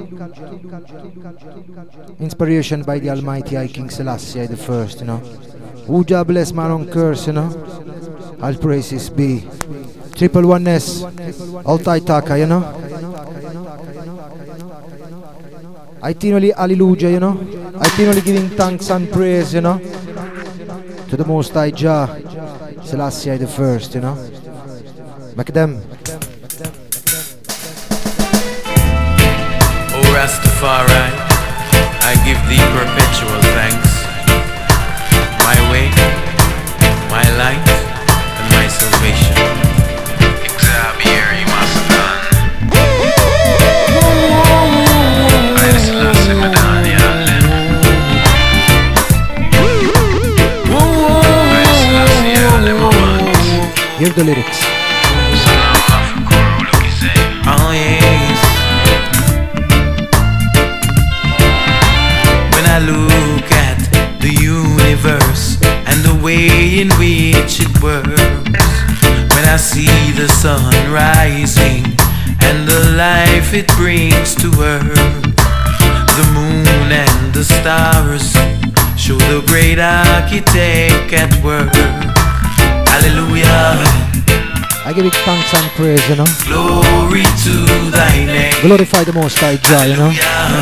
Inspiration by the Almighty I King Selassie the First, you know. Uja bless man on curse, you know. All praises be. Triple One S, Altai Taka, you know. Itinerally Alleluia, you know. Itinerally giving thanks and praise, you know, to the Most High Jah Selassie the First, you know. Make them. O Rastafari, I give thee perpetual thanks. My way, my life, and my salvation. Xavier Masakan. Haile Selassie Madani Allen. Haile Selassie Allen Mawad. Hear the lyrics. Oh yes. When I look at the universe and the way in which it works, when I see the sun rising and the life it brings to earth, the moon and the stars show the great architect at work. Hallelujah, I give it thanks and praise, you know. glory to thy name. Glorify the Most High Jah, you know.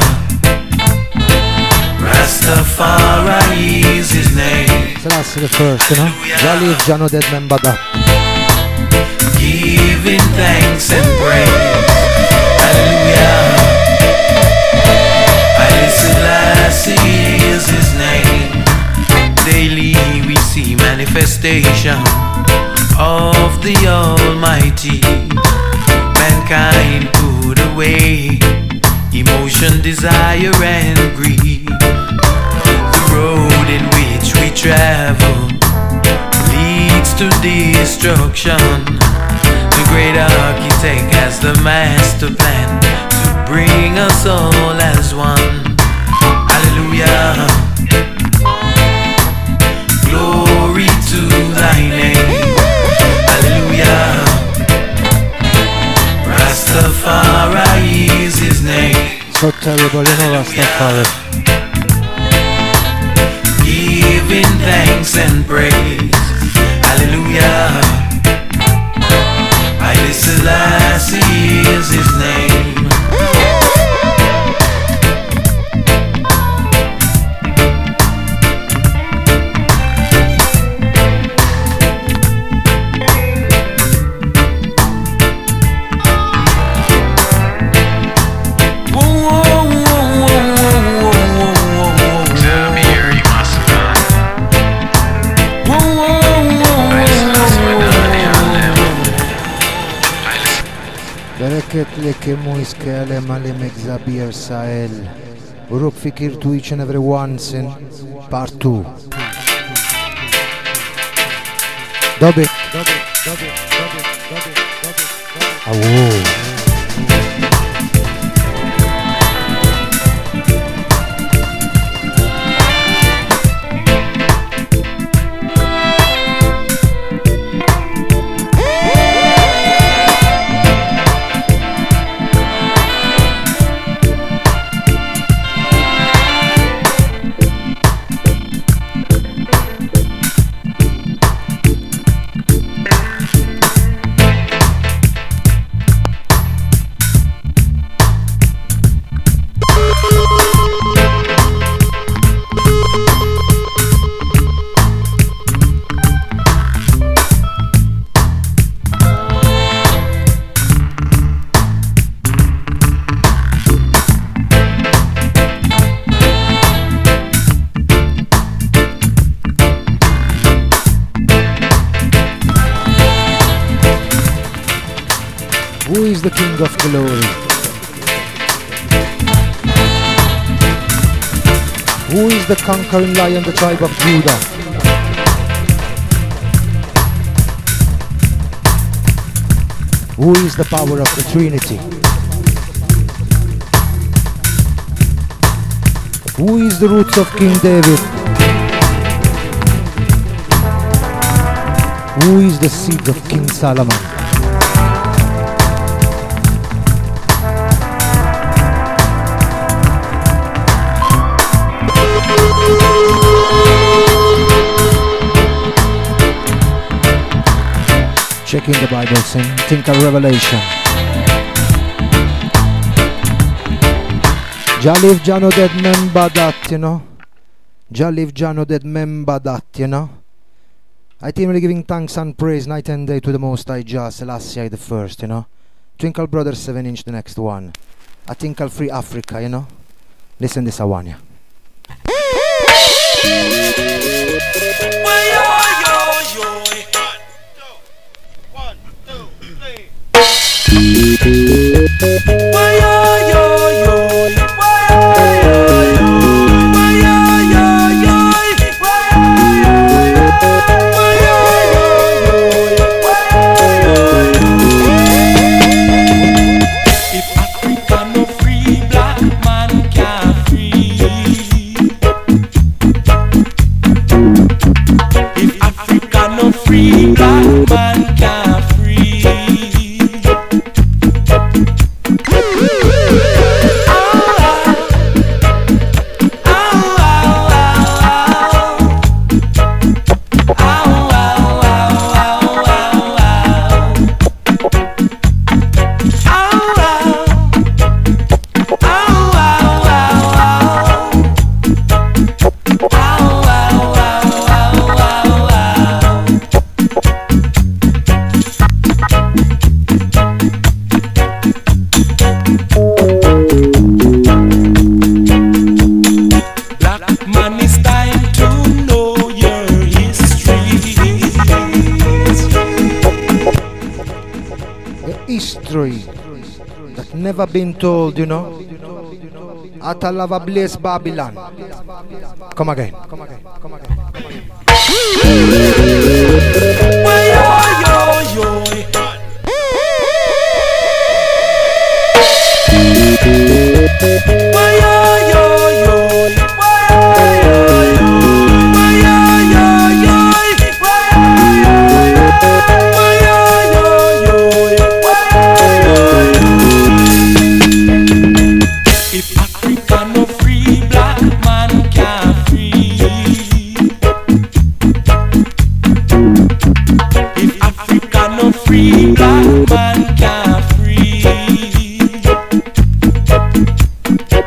Rastafari is his name. Selassie the First, you know. Jah live, Jah no dead, remember that. Giving thanks and praise. Hallelujah, Haile Selassie is his name. Daily we see manifestation of the Almighty. Mankind put away emotion, desire and greed. The road in which we travel leads to destruction. The great architect has the master plan to bring us all as one. Hallelujah, glory to thy name. Hallelujah, Rastafari is his name. So terrible, you know, Rastafari. Giving thanks and praise. Hallelujah, Haile Selassie is his name. Whoa, whoa, whoa, Leke Moiske Male Megzabir Sahel. Uruk Fikir to each and every one sin part two. Dub it. Awo. Who is the King of Glory? Who is the conquering lion, the tribe of Judah? Who is the power of the Trinity? Who is the roots of King David? Who is the seed of King Solomon? Checking the Bible, sin. Think of Revelation. Jah live, Jah no dead, member that, you know. Jah live, Jah no dead, member that, you know. I think really giving thanks and praise night and day to the Most High Jah Selassie the first, you know. Twinkle Brother seven inch the next one. I think I'll free Africa, you know. Listen this I want ya. If Africa no free, black man can't free. If Africa no free, black man can't free. That never been told, you know. Atalava blaze Babylon. Come again. Come again. Come again. If Africa no free, black man can't free. If Africa no free, black man can't free.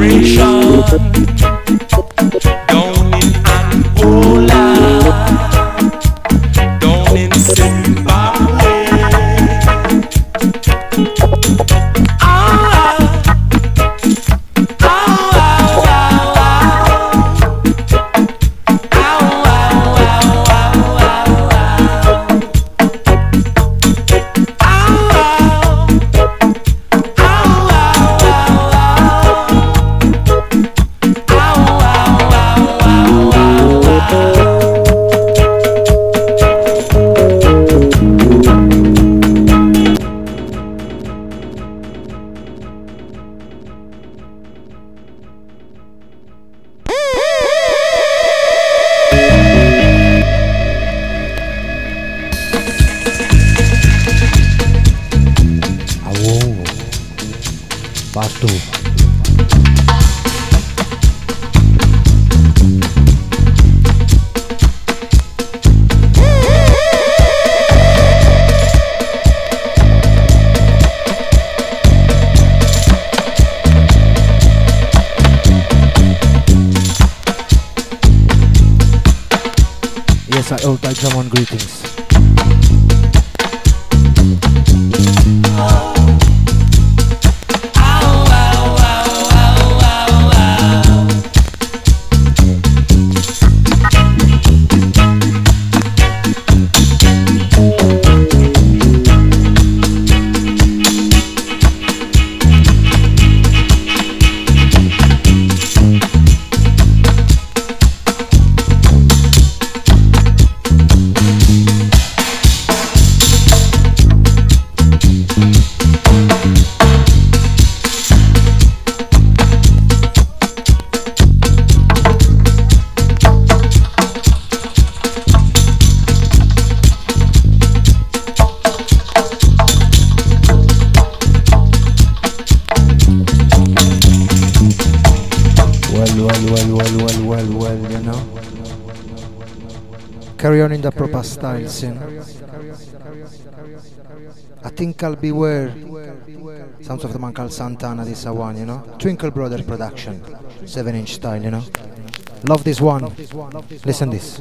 liberation down in Angola, down in Zimbabwe. Ah, ah, ah, Old Tight Drum on greetings. Carry on in the proper style, sin. I think I'll beware. Sounds of the man called Santana, this a one, you know. Twinkle Brothers production, seven inch style, you know. Love this one. Listen this.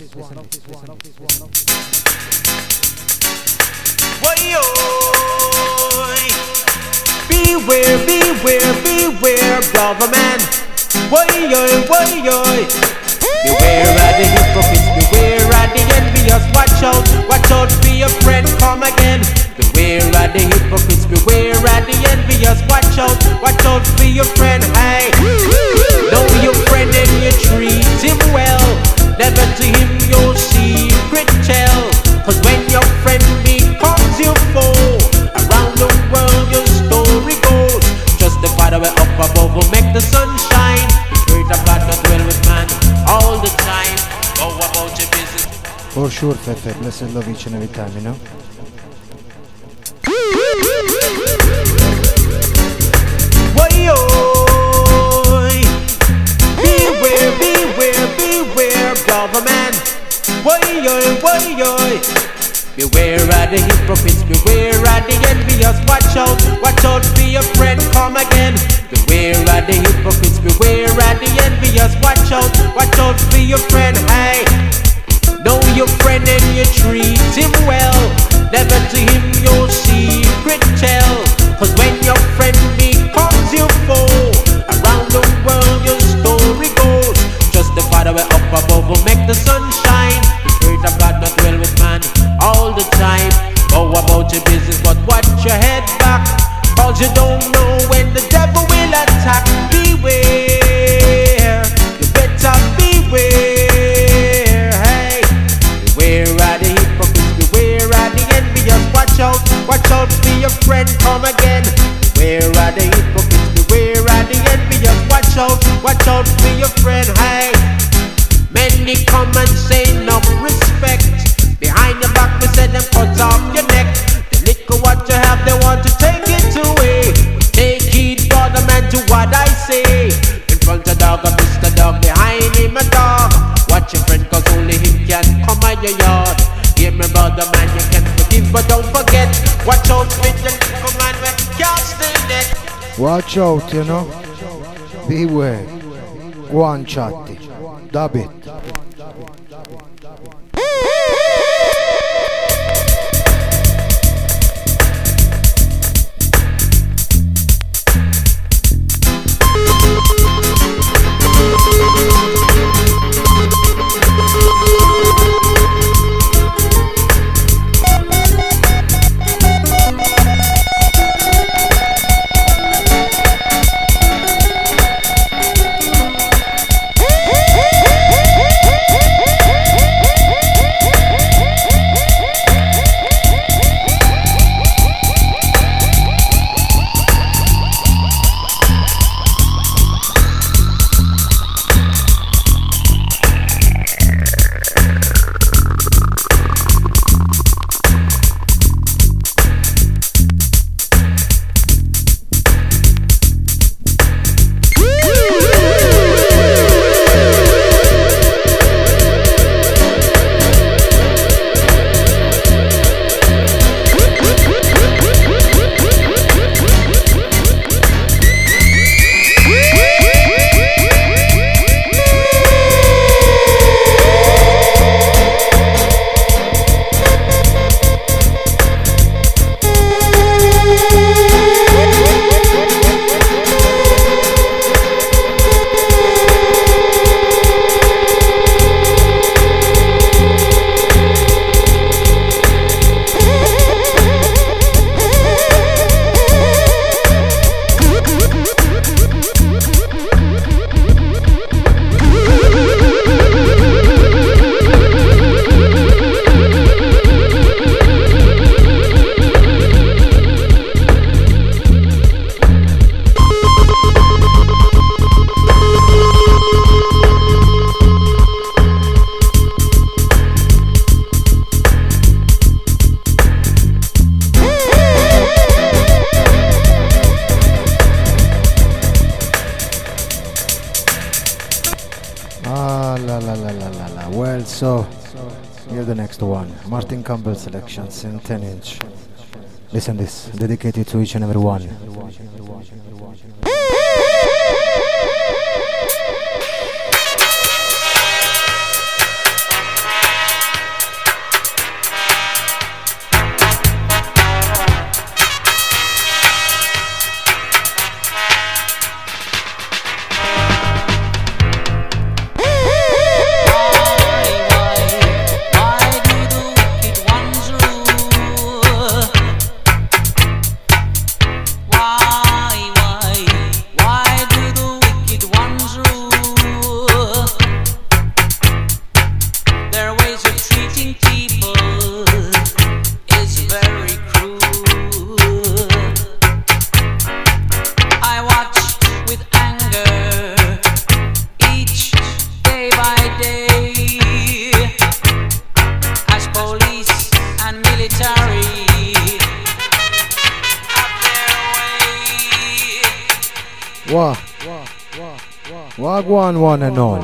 Beware, beware, beware, brother man. Woy-oy, woy-oy. Beware of the hypocrites, beware of the envious. Watch out, watch out for your friend, come again. Beware of the hypocrites, beware of the envious. Watch out, watch out for your friend, hey. Know your friend and you treat him well. Never to him your secret tell. Cause when your friend becomes your foe, around the world your story goes. Just the Father way up above will make the sun shine. The Spirit of God not dwell with man all the time. Go about your business. For sure, Fefe, blessed love each and every time, you know. Woy-oy. Beware, beware, beware, brother man. Woy-oy, woy-oy. Beware of the hypocrites, beware of the envious. Watch out, watch out for your friend, come again. Beware of the hypocrites, beware of the envious. Watch out, watch out for your friend, hey. Know your friend and you treat him well. Never to him your secret tell. Cause when your friend becomes your foe, around the world your story goes. Just the Father way up above will make the sun shine. The Spirit of God not dwell with man all the time. Go about your business but watch your head back. Cause you don't know when the devil will attack. Beware, you better beware, hey. Beware of the hypocrites, beware of the envious. Watch out, watch out for your friend, come again. Beware of the hypocrites, beware of the envious. Watch out, watch out for your friend, hey. Many come and say no respect. Behind your back, they say them cut off your neck. The little what you have, they want to take it away. Take heed, brother man, to what I say. In front of dog, a Mister Dog, behind him a dog. Watch your friend, cause only him can come at your yard. Hear me, brother man, you can forgive, but don't forget. Watch out with the little man when you can't stay net. Watch out, you know. beware. Go on, chatty. Dab it. So, here's the next one. Martin Campbell selections in ten inch. Listen this, dedicated to each and every one. Wagwan one and all.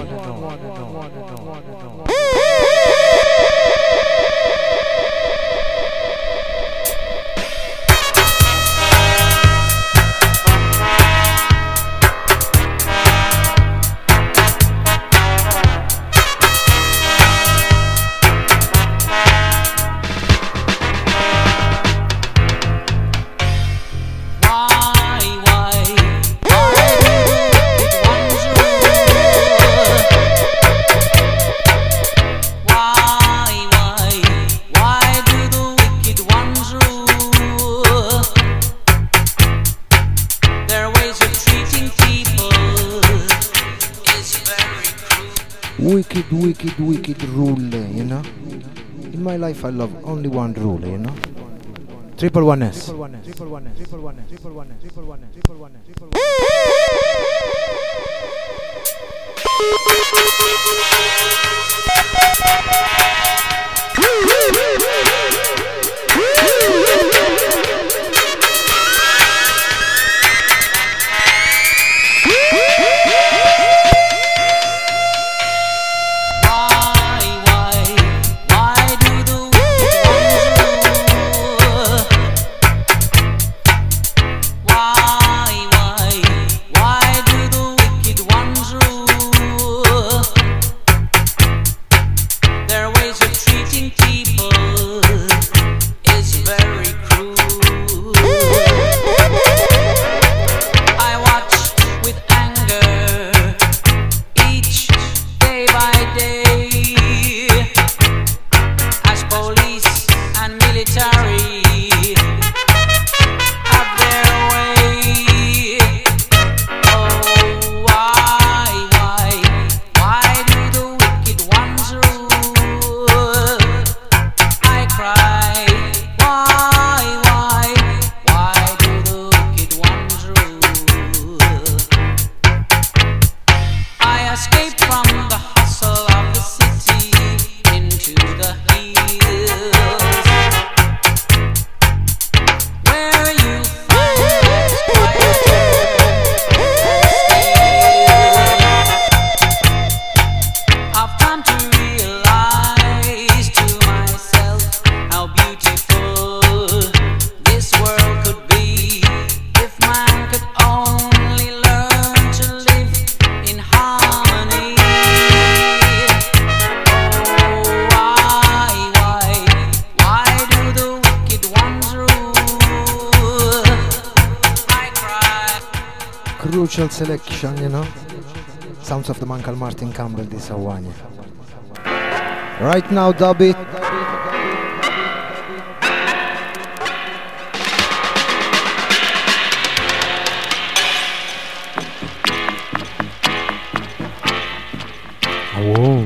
Wicked, wicked, wicked rule, you know. In my life I love only one rule, you know. Triple one S. Triple one S. Triple one S. Triple one S. Triple one S. Triple one S. Triple one S. Triple one escaped from the hustle of the city into the hills, where you find quieter still. I've come to realize to myself how beautiful this world could be if man could only learn to live in harmony. Oh, why, why, why do the wicked ones rule? I cry. Crucial selection, you know. Sounds of the Uncle Martin Campbell, this one. Right now, dub it. Whoa.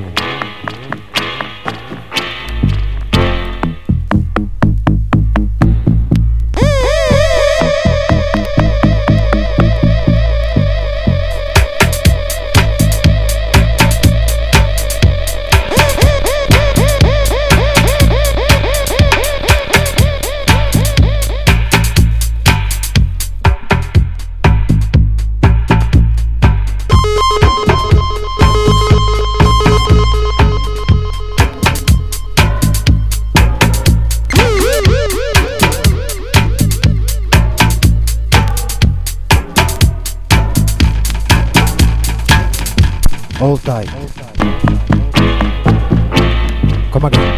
Hold tight. Come again.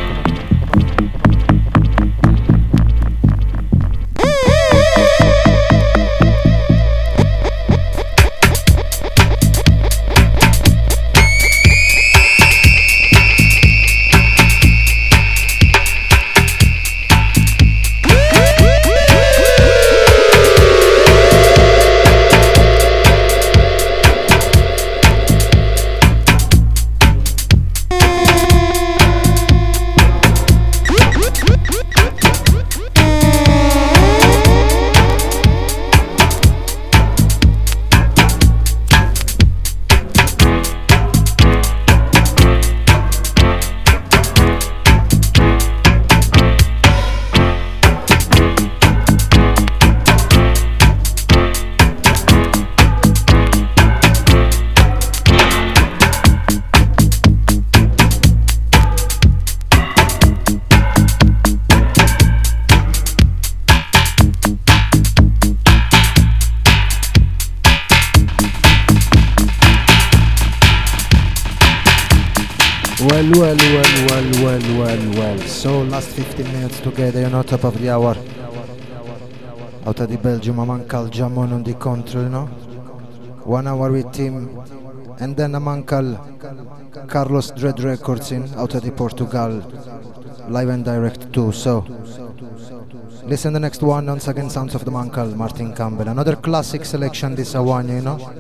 Well, well, well, well, well, well, well. So last fifteen minutes together, you know, top of the hour. Out of the Belgium, a man called Jamon on the control, you know. One hour with him. And then a man called Carlos Dread Records in, out of the Portugal. Live and direct too, so. Listen the next one, once again, sounds of the man called Martin Campbell. Another classic selection, this one, you know.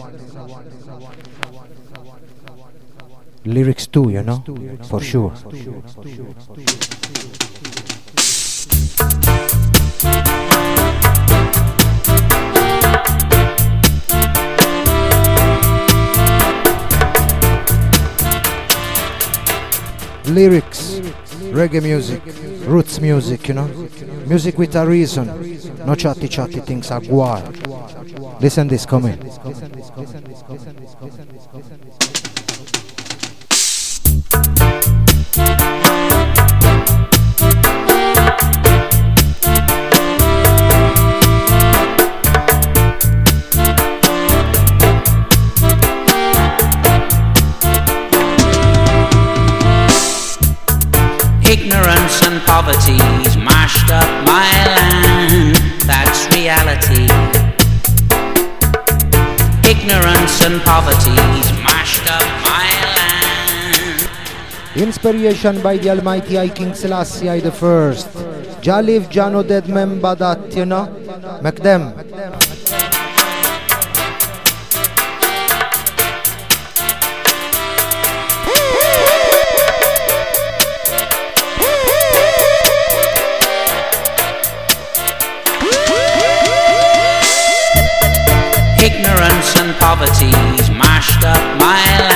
Lyrics too, you know, for sure. Lyrics, reggae music, roots music, you know. Music with a reason, no chatty chatty things are guar. Listen this, come in. Ignorance and poverty's mashed up my land, that's reality. Ignorance and poverty's mashed up my land. Inspiration by the Almighty I King Selassie I the First. Ja live, ja no dead, member that, you know. Make them. Ignorance and poverty's mashed up my life.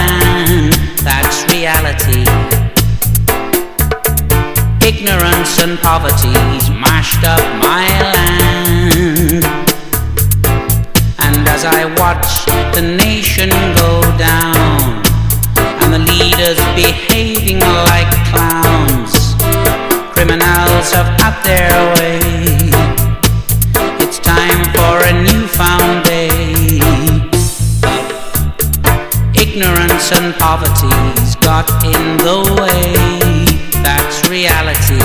poverty's mashed up my land. And as I watch the nation go down, and the leaders behaving like clowns, criminals have had their way. It's time for a newfound day. Ignorance and poverty's got in the way. That's reality.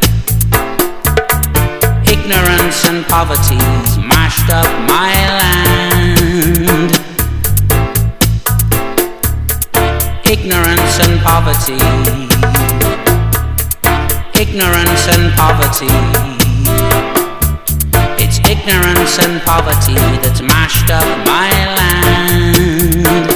Ignorance and poverty's mashed up my land. Ignorance and poverty. Ignorance and poverty. It's ignorance and poverty that's mashed up my land.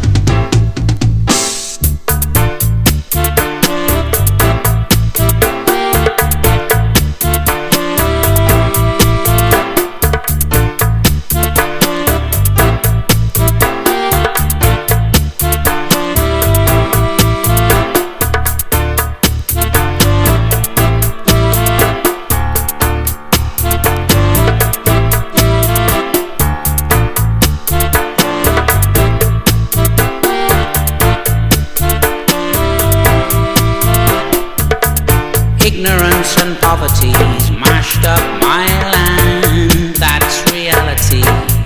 Ignorance and poverty's mashed up my land. That's reality.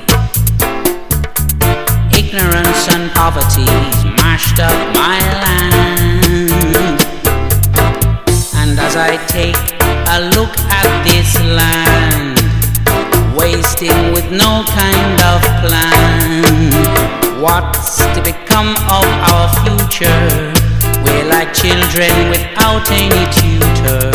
Ignorance and poverty's mashed up my land. And as I take a look at this land, wasting with no kind of plan, what's to become of our future? We're like children without any tutor.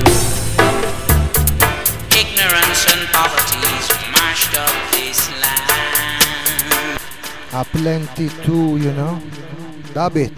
Ignorance and poverty's mashed up this land. A plenty too, you know. Dab it.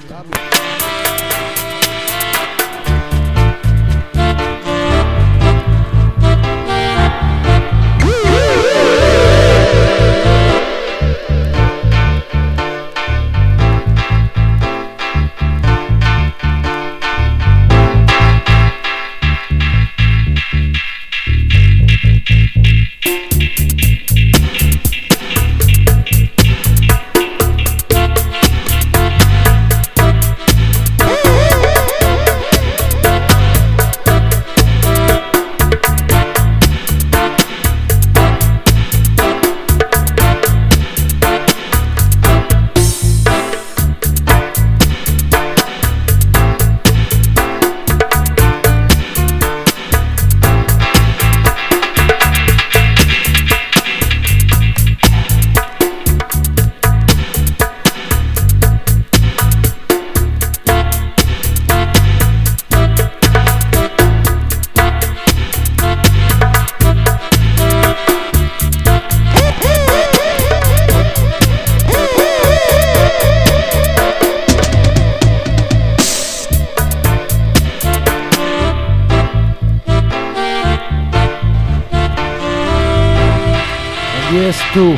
Yes, too.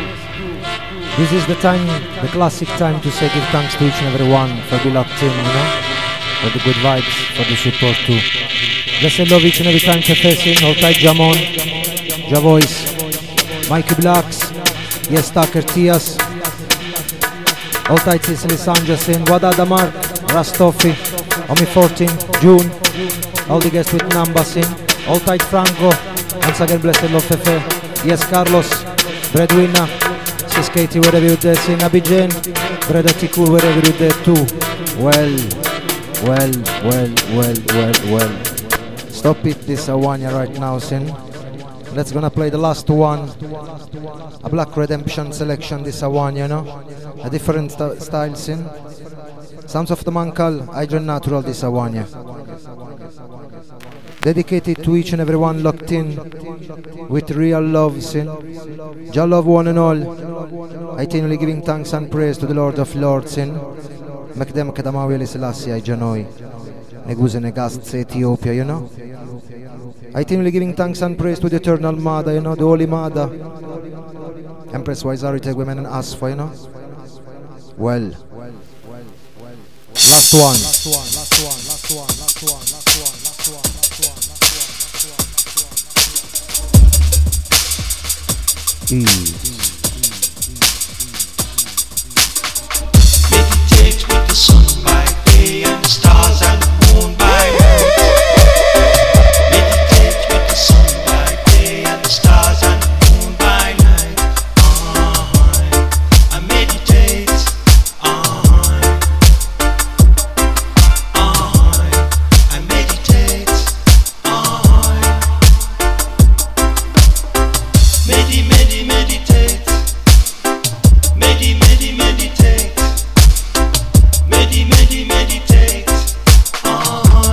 This is the time, the classic time to say give thanks to each and every one for the locked in, you know, for the good vibes, for the support too. Blessed love each and every time to facing. All tight Jamon, Ja Voice, Mikey Blacks, Yes Tucker Tias, all tight Cicely Sanjasin, Wada Damar, Rastofi, Omi fourteen, June, all the guests with Nambasin, all tight Franco, once again blessed love Fefe, Yes Carlos, Breadwinner, Sis Katie wherever you're there, Sin Abidjan, Brother Tiku wherever you're there too. Well, well, well, well, well, well. Stop it, this Awanya right now, Sin. Let's gonna play the last one. A Black Redemption selection, this Awanya, you know? A different st style, Sin. Sounds of the Mankal, Hydra Natural, this Awanya. Dedicated to each and every one locked in with real love, Sin. Jah love one and all. Eternally giving thanks and praise to the Lord of Lords, Sin. Mekdem Kedamawi Selassie, I Janoi. Neguze Negast, Ethiopia, you know. Eternally giving thanks and praise to the Eternal Mother, you know, the Holy Mother. Empress Waizari, women and Asfa, you know. Well. Last one. Last one, last one, last one, last one, last one, last one, last one, last one. ease. Meditate with the sun by day and the stars and the moon by night. Meditate with the sun by day and the stars and the moon by night. Uh-huh. I meditate. Uh-huh. Uh-huh. I meditate. Uh-huh. Medi, medi, meditate. Medi, medi, meditate. Medi, medi, meditate. Uh-huh.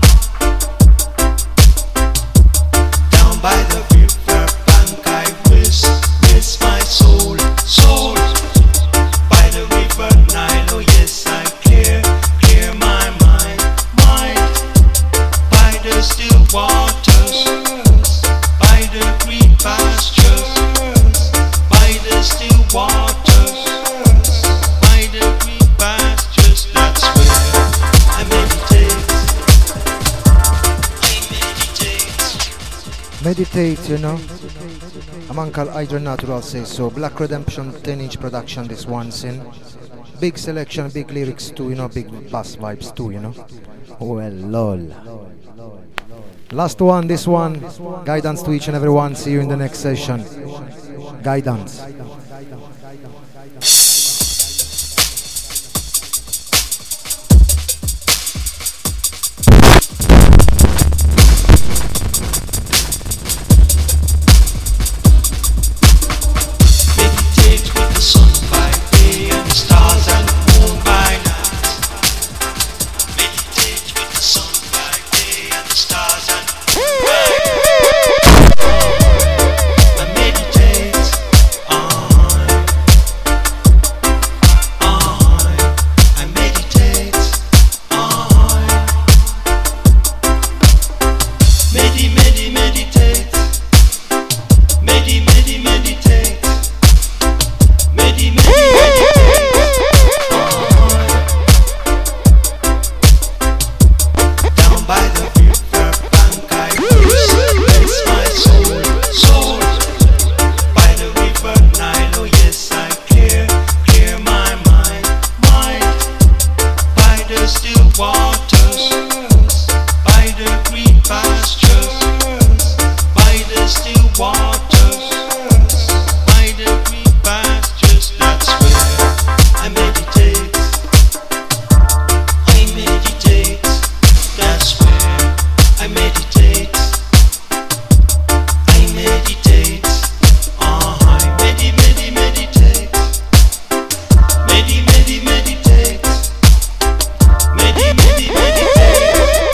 Down by the river bank I rest, rest my soul, soul. By the river Nile, oh yes I clear, clear my mind, mind. By the still waters, by the green pastures, by the still waters, by the green pastures. That's where I meditate. I meditate. Meditate, you know. A man called Hydra Natural says so. Black Redemption ten inch production, this one sin. Big selection, big lyrics too, you know, big bass vibes too, you know. Well, lol. Last one, this one. Guidance to each and every one. See you in the next session. Guidance. Meditate with the sun by day and the stars and the moon by night. Meditate with the sun by day and the stars and the moon by night. I meditate. Uh-huh. Uh-huh. I meditate. Uh-huh. Medi, medi, meditate. Medi, medi, meditate. Medi, medi, meditate. Uh-huh. Down by the river bank I rest, rest my soul, soul. By the river Nile, oh yes I clear, clear my mind, mind. By the still waters, by the green pastures, by the still waters, by the green pastures. That's where I meditate. I meditate. That's where I meditate. I meditate. Uh-huh. Medi, medi, meditate. Medi, medi, meditate. Medi, medi, meditate.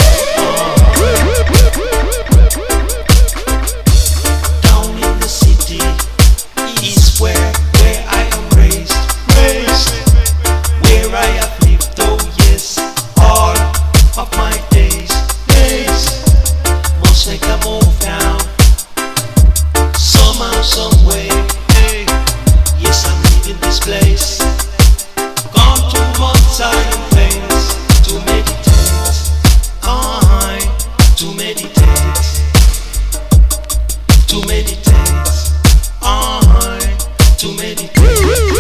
Down in the city is where, where I am raised, raised. Where I have lived, oh yes, all of my days, days. Must make a move now, somehow, some way. Hey, yes, I'm leaving this place. Gone to one side of things to meditate. Uh-huh. To meditate. To meditate. Uh-huh. To meditate.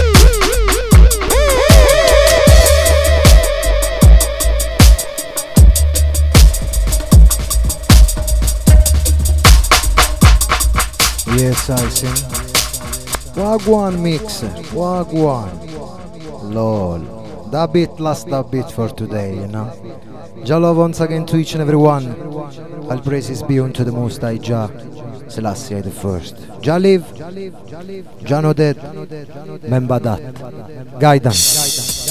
Yes, I sing. Wagwan mix. Wagwan. Lol. That bit, last that bit for today, you know. Jah love once again to each and every one. All praises be unto the Most High Jah. Selassie the first. Jah live. Jah no dead. Remember that. Guidance.